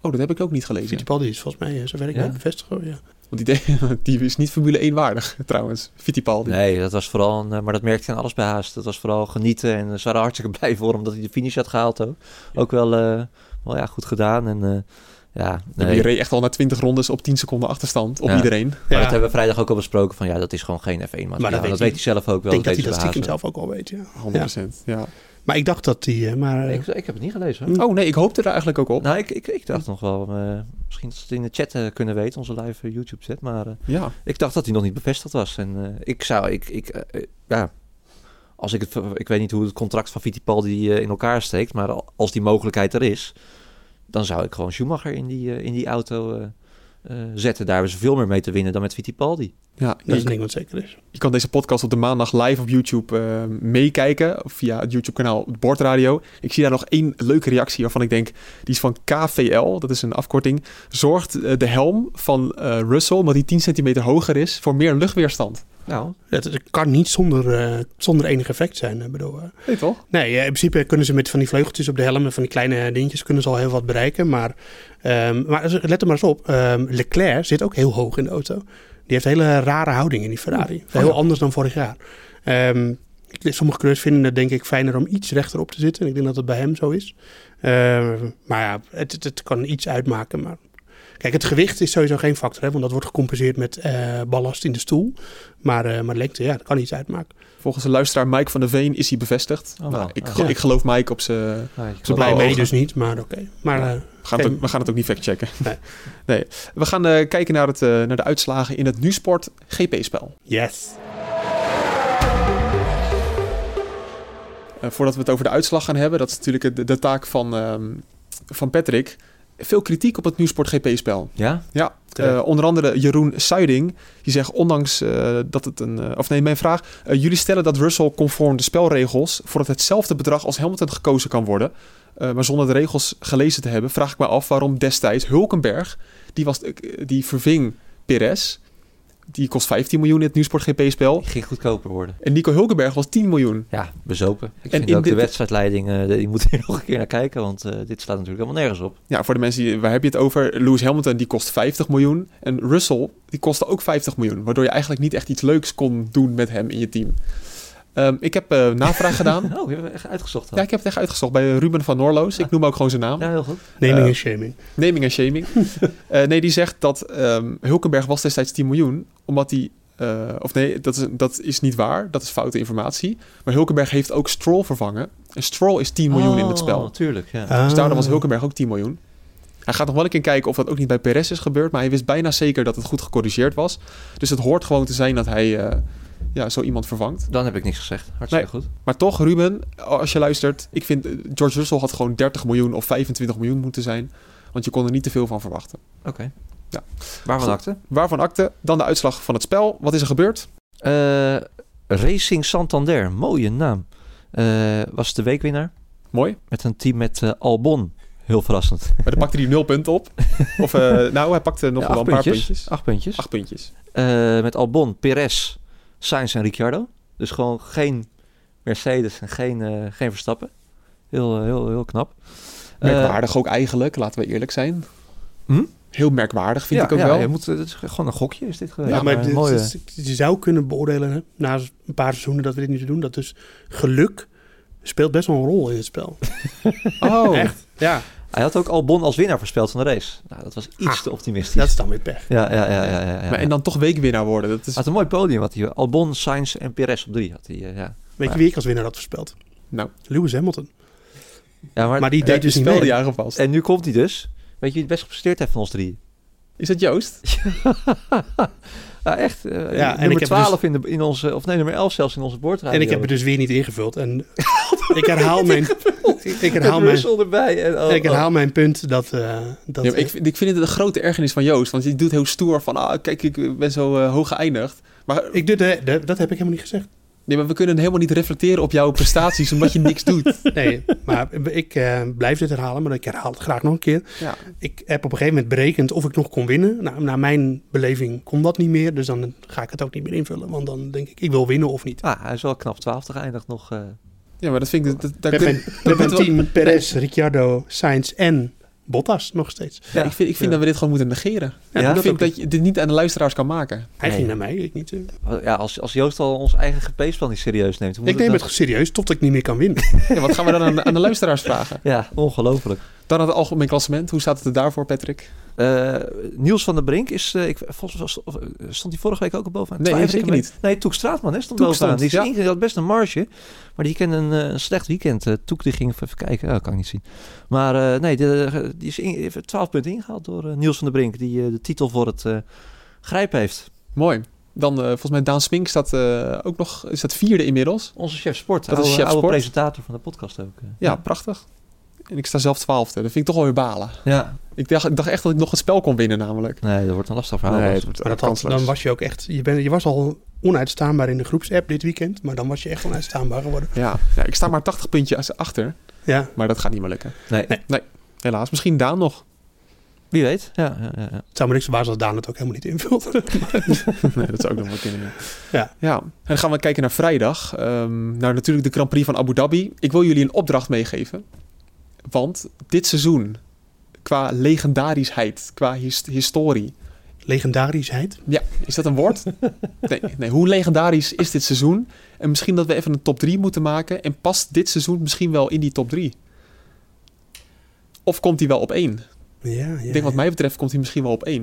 Speaker 1: Oh, dat heb ik ook niet gelezen.
Speaker 5: Fittipaldi is volgens mij, zover ik
Speaker 4: Ja?
Speaker 5: weet, bevestigd. hoor, Ja.
Speaker 1: Want die, die is niet Formule één waardig, trouwens. Fittipaldi.
Speaker 4: Nee, dat was vooral, een, maar dat merkte aan alles bij Haas. Dat was vooral genieten en ze waren hartstikke blij voor hem dat hij de finish had gehaald ook. Ook wel, uh, wel ja, goed gedaan en... Uh, Ja, nee.
Speaker 1: Die reed echt al na twintig rondes op tien seconden achterstand op
Speaker 4: ja.
Speaker 1: iedereen.
Speaker 4: Maar
Speaker 5: Ja.
Speaker 4: dat hebben we vrijdag ook al besproken van ja, dat is gewoon geen F één materiaal.
Speaker 5: Maar dat
Speaker 4: dat
Speaker 5: weet
Speaker 4: weet
Speaker 5: hij.
Speaker 4: hij zelf ook wel.
Speaker 5: Ik denk dat hij
Speaker 4: weten
Speaker 5: dat
Speaker 4: ze
Speaker 5: stiekem
Speaker 4: bij Haas
Speaker 5: zelf ook al weet, ja.
Speaker 1: honderd procent, ja. ja.
Speaker 5: Maar ik dacht dat hij... Maar,
Speaker 4: ook. Ik, ik heb het niet gelezen. Hoor.
Speaker 1: Oh nee, ik hoopte er eigenlijk ook op.
Speaker 4: Nou, ik, ik, ik dacht nog wel, uh, misschien dat ze het in de chat uh, kunnen weten, onze live uh, YouTube chat, maar uh,
Speaker 1: Ja.
Speaker 4: ik dacht dat hij nog niet bevestigd was. En uh, ik zou, ik, ik, uh, ja, als ik het, ik weet niet hoe het contract van Fittipaldi uh, in elkaar steekt, maar als die mogelijkheid er is, dan zou ik gewoon Schumacher in die, uh, in die auto uh, uh, zetten. Daar hebben ze veel meer mee te winnen dan met Fittipaldi.
Speaker 1: Ja,
Speaker 5: dat is
Speaker 1: je,
Speaker 5: een ding wat zeker is.
Speaker 1: je kan deze podcast op de maandag live op YouTube uh, meekijken. Via het YouTube-kanaal Bordradio. Ik zie daar nog één leuke reactie waarvan ik denk... Die is van K V L, dat is een afkorting. Zorgt uh, de helm van uh, Russell, omdat die tien centimeter hoger is... voor meer luchtweerstand.
Speaker 4: Nou,
Speaker 5: Het kan niet zonder, uh, zonder enig effect zijn. Ik bedoel, uh,
Speaker 1: Nee, toch?
Speaker 5: nee, uh, in principe kunnen ze met van die vleugeltjes op de helm... en van die kleine dingetjes kunnen ze al heel wat bereiken. Maar, um, maar let er maar eens op. Um, Leclerc zit ook heel hoog in de auto. Die heeft een hele rare houding in die Ferrari.
Speaker 1: Oh,
Speaker 5: heel
Speaker 1: ja.
Speaker 5: anders dan vorig jaar. Um, sommige coureurs vinden het denk ik fijner om iets rechterop te zitten. Ik denk dat het bij hem zo is. Uh, maar ja, het, het, het kan iets uitmaken. Maar kijk, het gewicht is sowieso geen factor. Hè, want dat wordt gecompenseerd met uh, ballast in de stoel. Maar, uh, maar lengte, ja, dat kan iets uitmaken.
Speaker 1: Volgens de luisteraar Mike van der Veen is hij bevestigd.
Speaker 4: Oh,
Speaker 1: nou,
Speaker 4: wel.
Speaker 1: ik,
Speaker 4: Ah.
Speaker 1: ge- ik geloof Mike op zijn...
Speaker 4: nou, ik
Speaker 1: Zo
Speaker 4: geloof
Speaker 5: Blij
Speaker 1: blauwe
Speaker 5: mee
Speaker 1: ogen.
Speaker 5: dus niet, maar oké. Okay. Maar uh,
Speaker 1: We gaan, het
Speaker 5: geen-
Speaker 1: ook, we gaan het ook niet factchecken.
Speaker 5: Nee.
Speaker 1: nee. We gaan uh, kijken naar, het, uh, naar de uitslagen in het NuSport G P-spel.
Speaker 5: yes.
Speaker 1: Uh, voordat we het over de uitslag gaan hebben, dat is natuurlijk de, de taak van, um, van Patrick. Veel kritiek op het NuSport G P-spel.
Speaker 4: Ja?
Speaker 1: Ja, uh, onder andere Jeroen Suiding. Die zegt, ondanks uh, dat het een... Uh, of nee, mijn vraag. Uh, jullie stellen dat Russell conform de spelregels... voor het hetzelfde bedrag als Hamilton gekozen kan worden. Uh, maar zonder de regels gelezen te hebben... vraag ik me af waarom destijds Hülkenberg... die, was, uh, die verving Perez... Die kost vijftien miljoen in het NuSport G P-spel.
Speaker 4: Die ging goedkoper worden.
Speaker 1: En Nico Hülkenberg was tien miljoen.
Speaker 4: Ja, bezopen. Ik
Speaker 1: En
Speaker 4: vind
Speaker 1: in
Speaker 4: ook
Speaker 1: dit-
Speaker 4: de wedstrijdleiding, uh, die moet hier nog een keer naar kijken, want uh, dit slaat natuurlijk helemaal nergens op.
Speaker 1: Ja, voor de mensen, die, waar heb je het over? Lewis Hamilton, die kost vijftig miljoen. En Russell, die kostte ook vijftig miljoen. Waardoor je eigenlijk niet echt iets leuks kon doen met hem in je team. Um, ik heb uh, navraag gedaan.
Speaker 4: Oh, we hebben echt uitgezocht dan.
Speaker 1: Ja, ik heb het echt uitgezocht bij Ruben van Noorloos. Ik noem ook gewoon zijn naam.
Speaker 4: Ja, heel goed.
Speaker 5: Naming
Speaker 1: Uh,
Speaker 5: en shaming.
Speaker 1: Naming en shaming. uh, nee, die zegt dat um, Hülkenberg was destijds tien miljoen. Omdat hij... Uh, of nee, dat is, dat is niet waar. Dat is foute informatie. Maar Hülkenberg heeft ook Stroll vervangen. En Stroll is tien miljoen in het spel.
Speaker 4: Oh, tuurlijk, ja.
Speaker 5: Ah.
Speaker 1: Dus daardoor was Hülkenberg ook tien miljoen. Hij gaat nog wel een keer kijken of dat ook niet bij Perez is gebeurd. Maar hij wist bijna zeker dat het goed gecorrigeerd was. Dus het hoort gewoon te zijn dat hij uh, ja, zo iemand vervangt.
Speaker 4: Dan heb ik niks gezegd. Hartstikke goed.
Speaker 1: Maar toch, Ruben, als je luistert. Ik vind uh, George Russell had gewoon dertig miljoen of vijfentwintig miljoen moeten zijn. Want je kon er niet te veel van verwachten.
Speaker 4: Oké. Okay.
Speaker 1: Ja.
Speaker 4: Waarvan
Speaker 1: Goed.
Speaker 4: akte?
Speaker 1: Waarvan akte? Dan de uitslag van het spel. Wat is er gebeurd?
Speaker 4: Uh, Racing Santander, mooie naam. Uh, was de weekwinnaar.
Speaker 1: Mooi.
Speaker 4: Met een team met uh, Albon. Heel verrassend.
Speaker 1: Maar dan pakte hij nul punten op. Of uh, nou, hij pakte nog
Speaker 4: ja,
Speaker 1: wel een
Speaker 4: puntjes.
Speaker 1: paar puntjes.
Speaker 4: Acht puntjes.
Speaker 1: Acht puntjes.
Speaker 4: Uh, met Albon, Perez, Sainz en Ricciardo. Dus gewoon geen Mercedes en geen, uh, geen Verstappen. Heel, uh, heel, heel knap.
Speaker 1: Merkwaardig uh, ook eigenlijk, laten we eerlijk zijn.
Speaker 4: Hm?
Speaker 1: Heel merkwaardig vind
Speaker 4: ja,
Speaker 1: ik ook
Speaker 4: ja,
Speaker 1: wel.
Speaker 4: Je moet, het is gewoon een gokje is dit geweest.
Speaker 5: Ja,
Speaker 4: Ja,
Speaker 5: maar
Speaker 4: maar
Speaker 5: dit,
Speaker 4: mooie...
Speaker 5: is, je zou kunnen beoordelen, hè, na een paar seizoenen dat we dit niet doen, dat dus geluk speelt best wel een rol in het spel.
Speaker 1: Oh,
Speaker 5: Echt? Ja.
Speaker 4: Hij had ook Albon als winnaar voorspeld van de race. Nou, dat was iets
Speaker 5: Ah,
Speaker 4: te optimistisch.
Speaker 5: Dat is dan weer pech.
Speaker 4: Ja, ja, ja. ja, ja, ja.
Speaker 1: maar en dan toch weekwinnaar worden. Dat is...
Speaker 4: Hij had een mooi podium. Had hij Albon, Sainz en Perez op drie. Had hij, uh, ja.
Speaker 5: Weet
Speaker 4: Ja.
Speaker 5: je wie ik als winnaar had voorspeld?
Speaker 1: Nou,
Speaker 5: Lewis Hamilton.
Speaker 4: Ja, maar,
Speaker 5: Maar die
Speaker 1: ja,
Speaker 5: deed dus
Speaker 1: die
Speaker 5: niet
Speaker 1: spelde
Speaker 5: mee.
Speaker 1: die aangepast.
Speaker 4: En nu komt hij dus. Weet je wie het best gepresteerd heeft van ons drie?
Speaker 1: Is dat Joost?
Speaker 4: Ja, echt. Uh,
Speaker 5: en
Speaker 4: nummer
Speaker 5: ik heb
Speaker 4: twaalf in, de, in onze... Of nee, nummer elf zelfs in onze boordradio.
Speaker 5: En ik heb het dus weer niet ingevuld. En ik herhaal mijn, ik, ik herhaal
Speaker 4: Met
Speaker 5: mijn,
Speaker 4: Russell erbij. En, oh,
Speaker 5: ik herhaal mijn punt dat... Uh, dat
Speaker 1: Ja, maar ik, vind, ik vind het een grote ergernis van Joost. Want hij doet heel stoer van... Ah, kijk, ik ben zo uh, hoog geëindigd. Maar,
Speaker 5: ik doe de, de, dat heb ik helemaal niet gezegd.
Speaker 1: nee, maar we kunnen helemaal niet reflecteren op jouw prestaties... omdat je niks doet.
Speaker 5: Nee, maar ik uh, blijf dit herhalen, maar ik herhaal het graag nog een keer.
Speaker 1: Ja.
Speaker 5: Ik heb op een gegeven moment berekend of ik nog kon winnen. Nou, naar mijn beleving kon dat niet meer, dus dan ga ik het ook niet meer invullen. Want dan denk ik, ik wil winnen of niet.
Speaker 4: Ah, hij is wel knap twaalfde geëindigd nog. Uh...
Speaker 1: Ja, maar dat vind ik... Dat, dat, daar
Speaker 5: Met
Speaker 1: kun-
Speaker 5: mijn,
Speaker 1: dat
Speaker 5: met mijn
Speaker 1: moet wel-
Speaker 5: team Perez, Ricciardo, Sainz en Bottas nog steeds.
Speaker 1: Ja, ik vind, ik vind
Speaker 5: Ja.
Speaker 1: dat we dit gewoon moeten negeren.
Speaker 4: Ja,
Speaker 1: Ja, ik
Speaker 4: dat
Speaker 1: vind
Speaker 5: ook
Speaker 1: dat je dit niet aan de luisteraars kan maken.
Speaker 5: Hij
Speaker 4: Nee.
Speaker 5: ging naar mij, ik niet. eh.
Speaker 4: Ja, als, als Joost al ons eigen G P-spel niet serieus neemt. hoe
Speaker 5: Ik
Speaker 4: moet
Speaker 5: neem
Speaker 4: het
Speaker 5: het serieus totdat ik niet meer kan winnen.
Speaker 1: Ja, wat gaan we dan aan, aan de luisteraars vragen?
Speaker 4: dan? Ja, ongelooflijk.
Speaker 1: Dan het algemeen klassement. Hoe staat het er daarvoor, Patrick?
Speaker 4: Uh, Niels van der Brink is, uh, ik, volgens was, of, uh, stond hij vorige week ook al bovenaan?
Speaker 1: Nee,
Speaker 4: Twijfel
Speaker 1: zeker
Speaker 4: ik me-
Speaker 1: niet.
Speaker 4: Nee, Toek Straatman hè, stond
Speaker 1: Toek
Speaker 4: bovenaan.
Speaker 1: stond,
Speaker 4: Die, is
Speaker 1: ja.
Speaker 4: in- die had best een marge, maar die kende een, uh, een slecht weekend. Uh, Toek die ging even kijken, oh, kan ik niet zien. Maar uh, nee, de, die is in, heeft twaalf punten ingehaald door uh, Niels van der Brink, die uh, de titel voor het uh, grijpen heeft.
Speaker 1: Mooi. Dan uh, volgens mij Daan Smink staat uh, ook nog, is dat vierde inmiddels.
Speaker 4: Onze chef sport,
Speaker 1: Dat is
Speaker 4: oude,
Speaker 1: chef
Speaker 4: oude
Speaker 1: sport.
Speaker 4: presentator van de podcast ook. Uh.
Speaker 1: Ja, prachtig. En ik sta zelf twaalfde. Dat vind ik toch wel weer balen.
Speaker 4: Ja.
Speaker 1: Ik dacht, ik dacht echt dat ik nog het spel kon winnen namelijk.
Speaker 4: Nee, dat wordt een lastig verhaal.
Speaker 1: Nee,
Speaker 4: Nee,
Speaker 1: het wordt
Speaker 5: Maar dat had,
Speaker 1: kansloos.
Speaker 5: dan was je ook echt... Je, ben, je was al onuitstaanbaar in de groepsapp dit weekend. Maar dan was je echt onuitstaanbaar geworden.
Speaker 1: Ja, ja, ik sta maar tachtig puntjes achter.
Speaker 5: Ja.
Speaker 1: Maar dat gaat niet meer lukken.
Speaker 4: nee.
Speaker 5: Nee.
Speaker 1: Helaas. Misschien Daan nog.
Speaker 4: Wie weet. Ja, ja, ja, ja.
Speaker 5: Het zou me niks verbazen als Daan het ook helemaal niet invult.
Speaker 1: Nee, dat zou ook nog wel kunnen.
Speaker 5: Ja.
Speaker 1: Ja. En dan gaan we kijken naar vrijdag. Um, naar natuurlijk de Grand Prix van Abu Dhabi. Ik wil jullie een opdracht meegeven. Want dit seizoen, qua legendarischheid, qua his- historie.
Speaker 5: Legendarischheid.
Speaker 1: Ja, is dat een woord? Nee, nee, hoe legendarisch is dit seizoen? En misschien dat we even een top drie moeten maken. En past dit seizoen misschien wel in die top drie? Of komt hij wel op één?
Speaker 5: Ja, ja,
Speaker 1: Ik denk wat mij betreft komt hij misschien wel op één.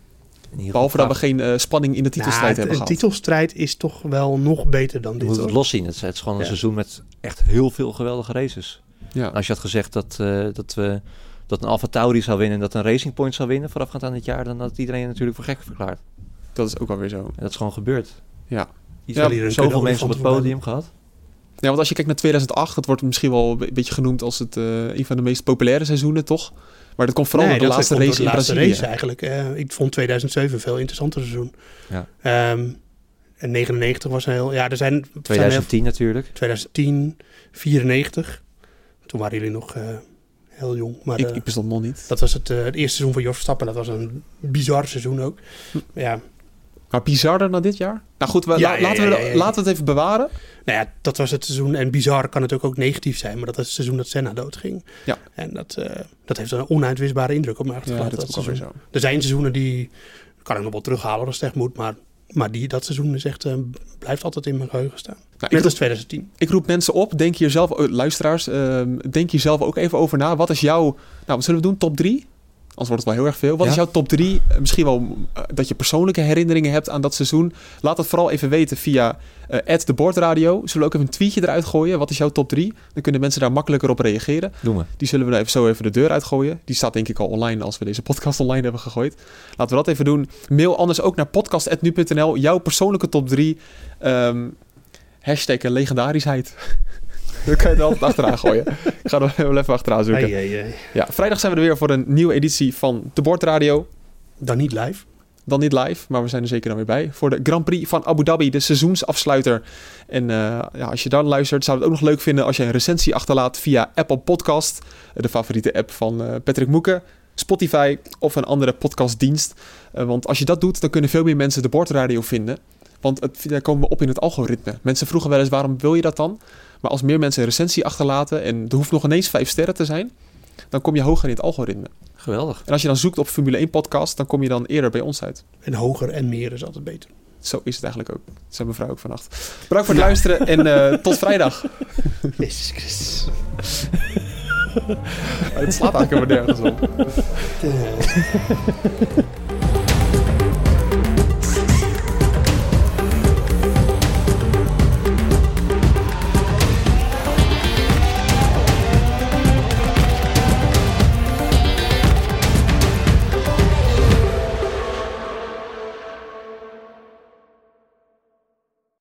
Speaker 4: In ieder
Speaker 1: Behalve dat
Speaker 4: geval,
Speaker 1: we geen uh, spanning in de titelstrijd
Speaker 5: nou,
Speaker 1: hebben
Speaker 5: de
Speaker 1: gehad.
Speaker 5: titelstrijd is toch wel nog beter dan
Speaker 4: Je
Speaker 5: dit.
Speaker 4: moet het
Speaker 5: hoor.
Speaker 4: los zien. Het is, het is gewoon een
Speaker 5: Ja.
Speaker 4: seizoen met echt heel veel geweldige races.
Speaker 1: Ja.
Speaker 4: Als je had gezegd dat, uh, dat, we, dat een Alfa Tauri zou winnen en dat een Racing Point zou winnen voorafgaand aan dit jaar, dan had iedereen je natuurlijk voor gek verklaard.
Speaker 1: Dat is ook alweer zo.
Speaker 4: En dat is gewoon gebeurd.
Speaker 1: Ja.
Speaker 4: Iets
Speaker 1: Ja,
Speaker 4: van
Speaker 5: hier een
Speaker 4: zoveel
Speaker 5: kudde
Speaker 4: mensen op het
Speaker 5: olifanten
Speaker 4: podium gehad.
Speaker 1: Ja, want als je kijkt naar tweeduizend acht, dat wordt misschien wel een beetje genoemd als het, uh, een van de meest populaire seizoenen, toch? Maar dat komt vooral
Speaker 5: Nee,
Speaker 1: door de
Speaker 5: dat
Speaker 1: laatste
Speaker 5: komt
Speaker 1: race
Speaker 5: door
Speaker 1: in
Speaker 5: de laatste
Speaker 1: Brazilië.
Speaker 5: race eigenlijk. Uh, ik vond tweeduizend zeven een veel interessanter seizoen.
Speaker 4: Ja.
Speaker 5: Um, en negenennegentig was een heel... Ja, er zijn...
Speaker 4: tweeduizend tien natuurlijk.
Speaker 5: tweeduizend tien, vierennegentig. Toen waren jullie nog uh, heel jong. Maar
Speaker 1: Ik,
Speaker 5: uh,
Speaker 1: ik bestond nog niet.
Speaker 5: dat was het, uh, het eerste seizoen van Jos Verstappen. Dat was een bizar seizoen ook. Ja,
Speaker 1: Maar bizarder dan dit jaar? Nou goed, we,
Speaker 5: Ja,
Speaker 1: la-
Speaker 5: ja,
Speaker 1: laten,
Speaker 5: ja,
Speaker 1: we,
Speaker 5: ja, ja.
Speaker 1: laten we het even bewaren.
Speaker 5: nou ja, dat was het seizoen. En bizar kan het ook, ook negatief zijn. Maar dat is het seizoen dat Senna doodging.
Speaker 1: Ja.
Speaker 5: En dat, uh, dat heeft een onuitwisbare indruk op mij
Speaker 1: Ja,
Speaker 5: achtergelaten.
Speaker 1: dat is ook alweer
Speaker 5: seizoen.
Speaker 1: zo.
Speaker 5: Er zijn seizoenen die... kan ik nog wel terughalen als het echt moet. Maar, maar die, dat seizoen is echt, uh, blijft altijd in mijn geheugen staan.
Speaker 1: Nou,
Speaker 5: Net
Speaker 1: ik,
Speaker 5: als
Speaker 1: roep,
Speaker 5: tweeduizend tien.
Speaker 1: ik roep mensen op, denk hier zelf, uh, luisteraars, uh, denk hier zelf ook even over na. Wat is jouw, nou wat zullen we doen, top drie? Anders wordt het wel heel erg veel. Wat
Speaker 4: Ja.
Speaker 1: is jouw top drie? Uh, misschien wel uh, dat je persoonlijke herinneringen hebt aan dat seizoen. Laat het vooral even weten via uh, at de Bordradio. Zullen we ook even een tweetje eruit gooien? Wat is jouw top drie? Dan kunnen mensen daar makkelijker op reageren.
Speaker 4: Doen we.
Speaker 1: Die zullen we dan even zo even de deur uitgooien. Die staat denk ik al online als we deze podcast online hebben gegooid. Laten we dat even doen. Mail anders ook naar podcast at nu punt n l. Jouw persoonlijke top drie. Um, hashtag legendarischheid. Dan kan je het altijd achteraan gooien. Ik ga er wel even achteraan zoeken.
Speaker 5: Ai, ai, ai.
Speaker 1: Ja, vrijdag zijn we er weer voor een nieuwe editie van de Bordradio.
Speaker 5: Dan niet live.
Speaker 1: Dan niet live, maar we zijn er zeker dan weer bij. Voor de Grand Prix van Abu Dhabi, de seizoensafsluiter. En uh, ja, als je dan luistert, zou het ook nog leuk vinden als je een recensie achterlaat via Apple Podcast. De favoriete app van uh, Patrick Moeke. Spotify of een andere podcastdienst. Uh, want als je dat doet, dan kunnen veel meer mensen de Bordradio vinden. Want het, daar komen we op in het algoritme. Mensen vroegen wel eens, waarom wil je dat dan? Maar als meer mensen een recensie achterlaten en er hoeft nog ineens vijf sterren te zijn, dan kom je hoger in het algoritme.
Speaker 4: Geweldig.
Speaker 1: En als je dan zoekt op Formule één podcast, dan kom je dan eerder bij ons uit.
Speaker 5: En hoger en meer is altijd beter.
Speaker 1: Zo is het eigenlijk ook. Dat zei mevrouw ook vannacht. Bedankt voor het luisteren en uh, tot vrijdag.
Speaker 5: Jezus Christus.
Speaker 1: Het slaat eigenlijk helemaal nergens op.
Speaker 5: Uh.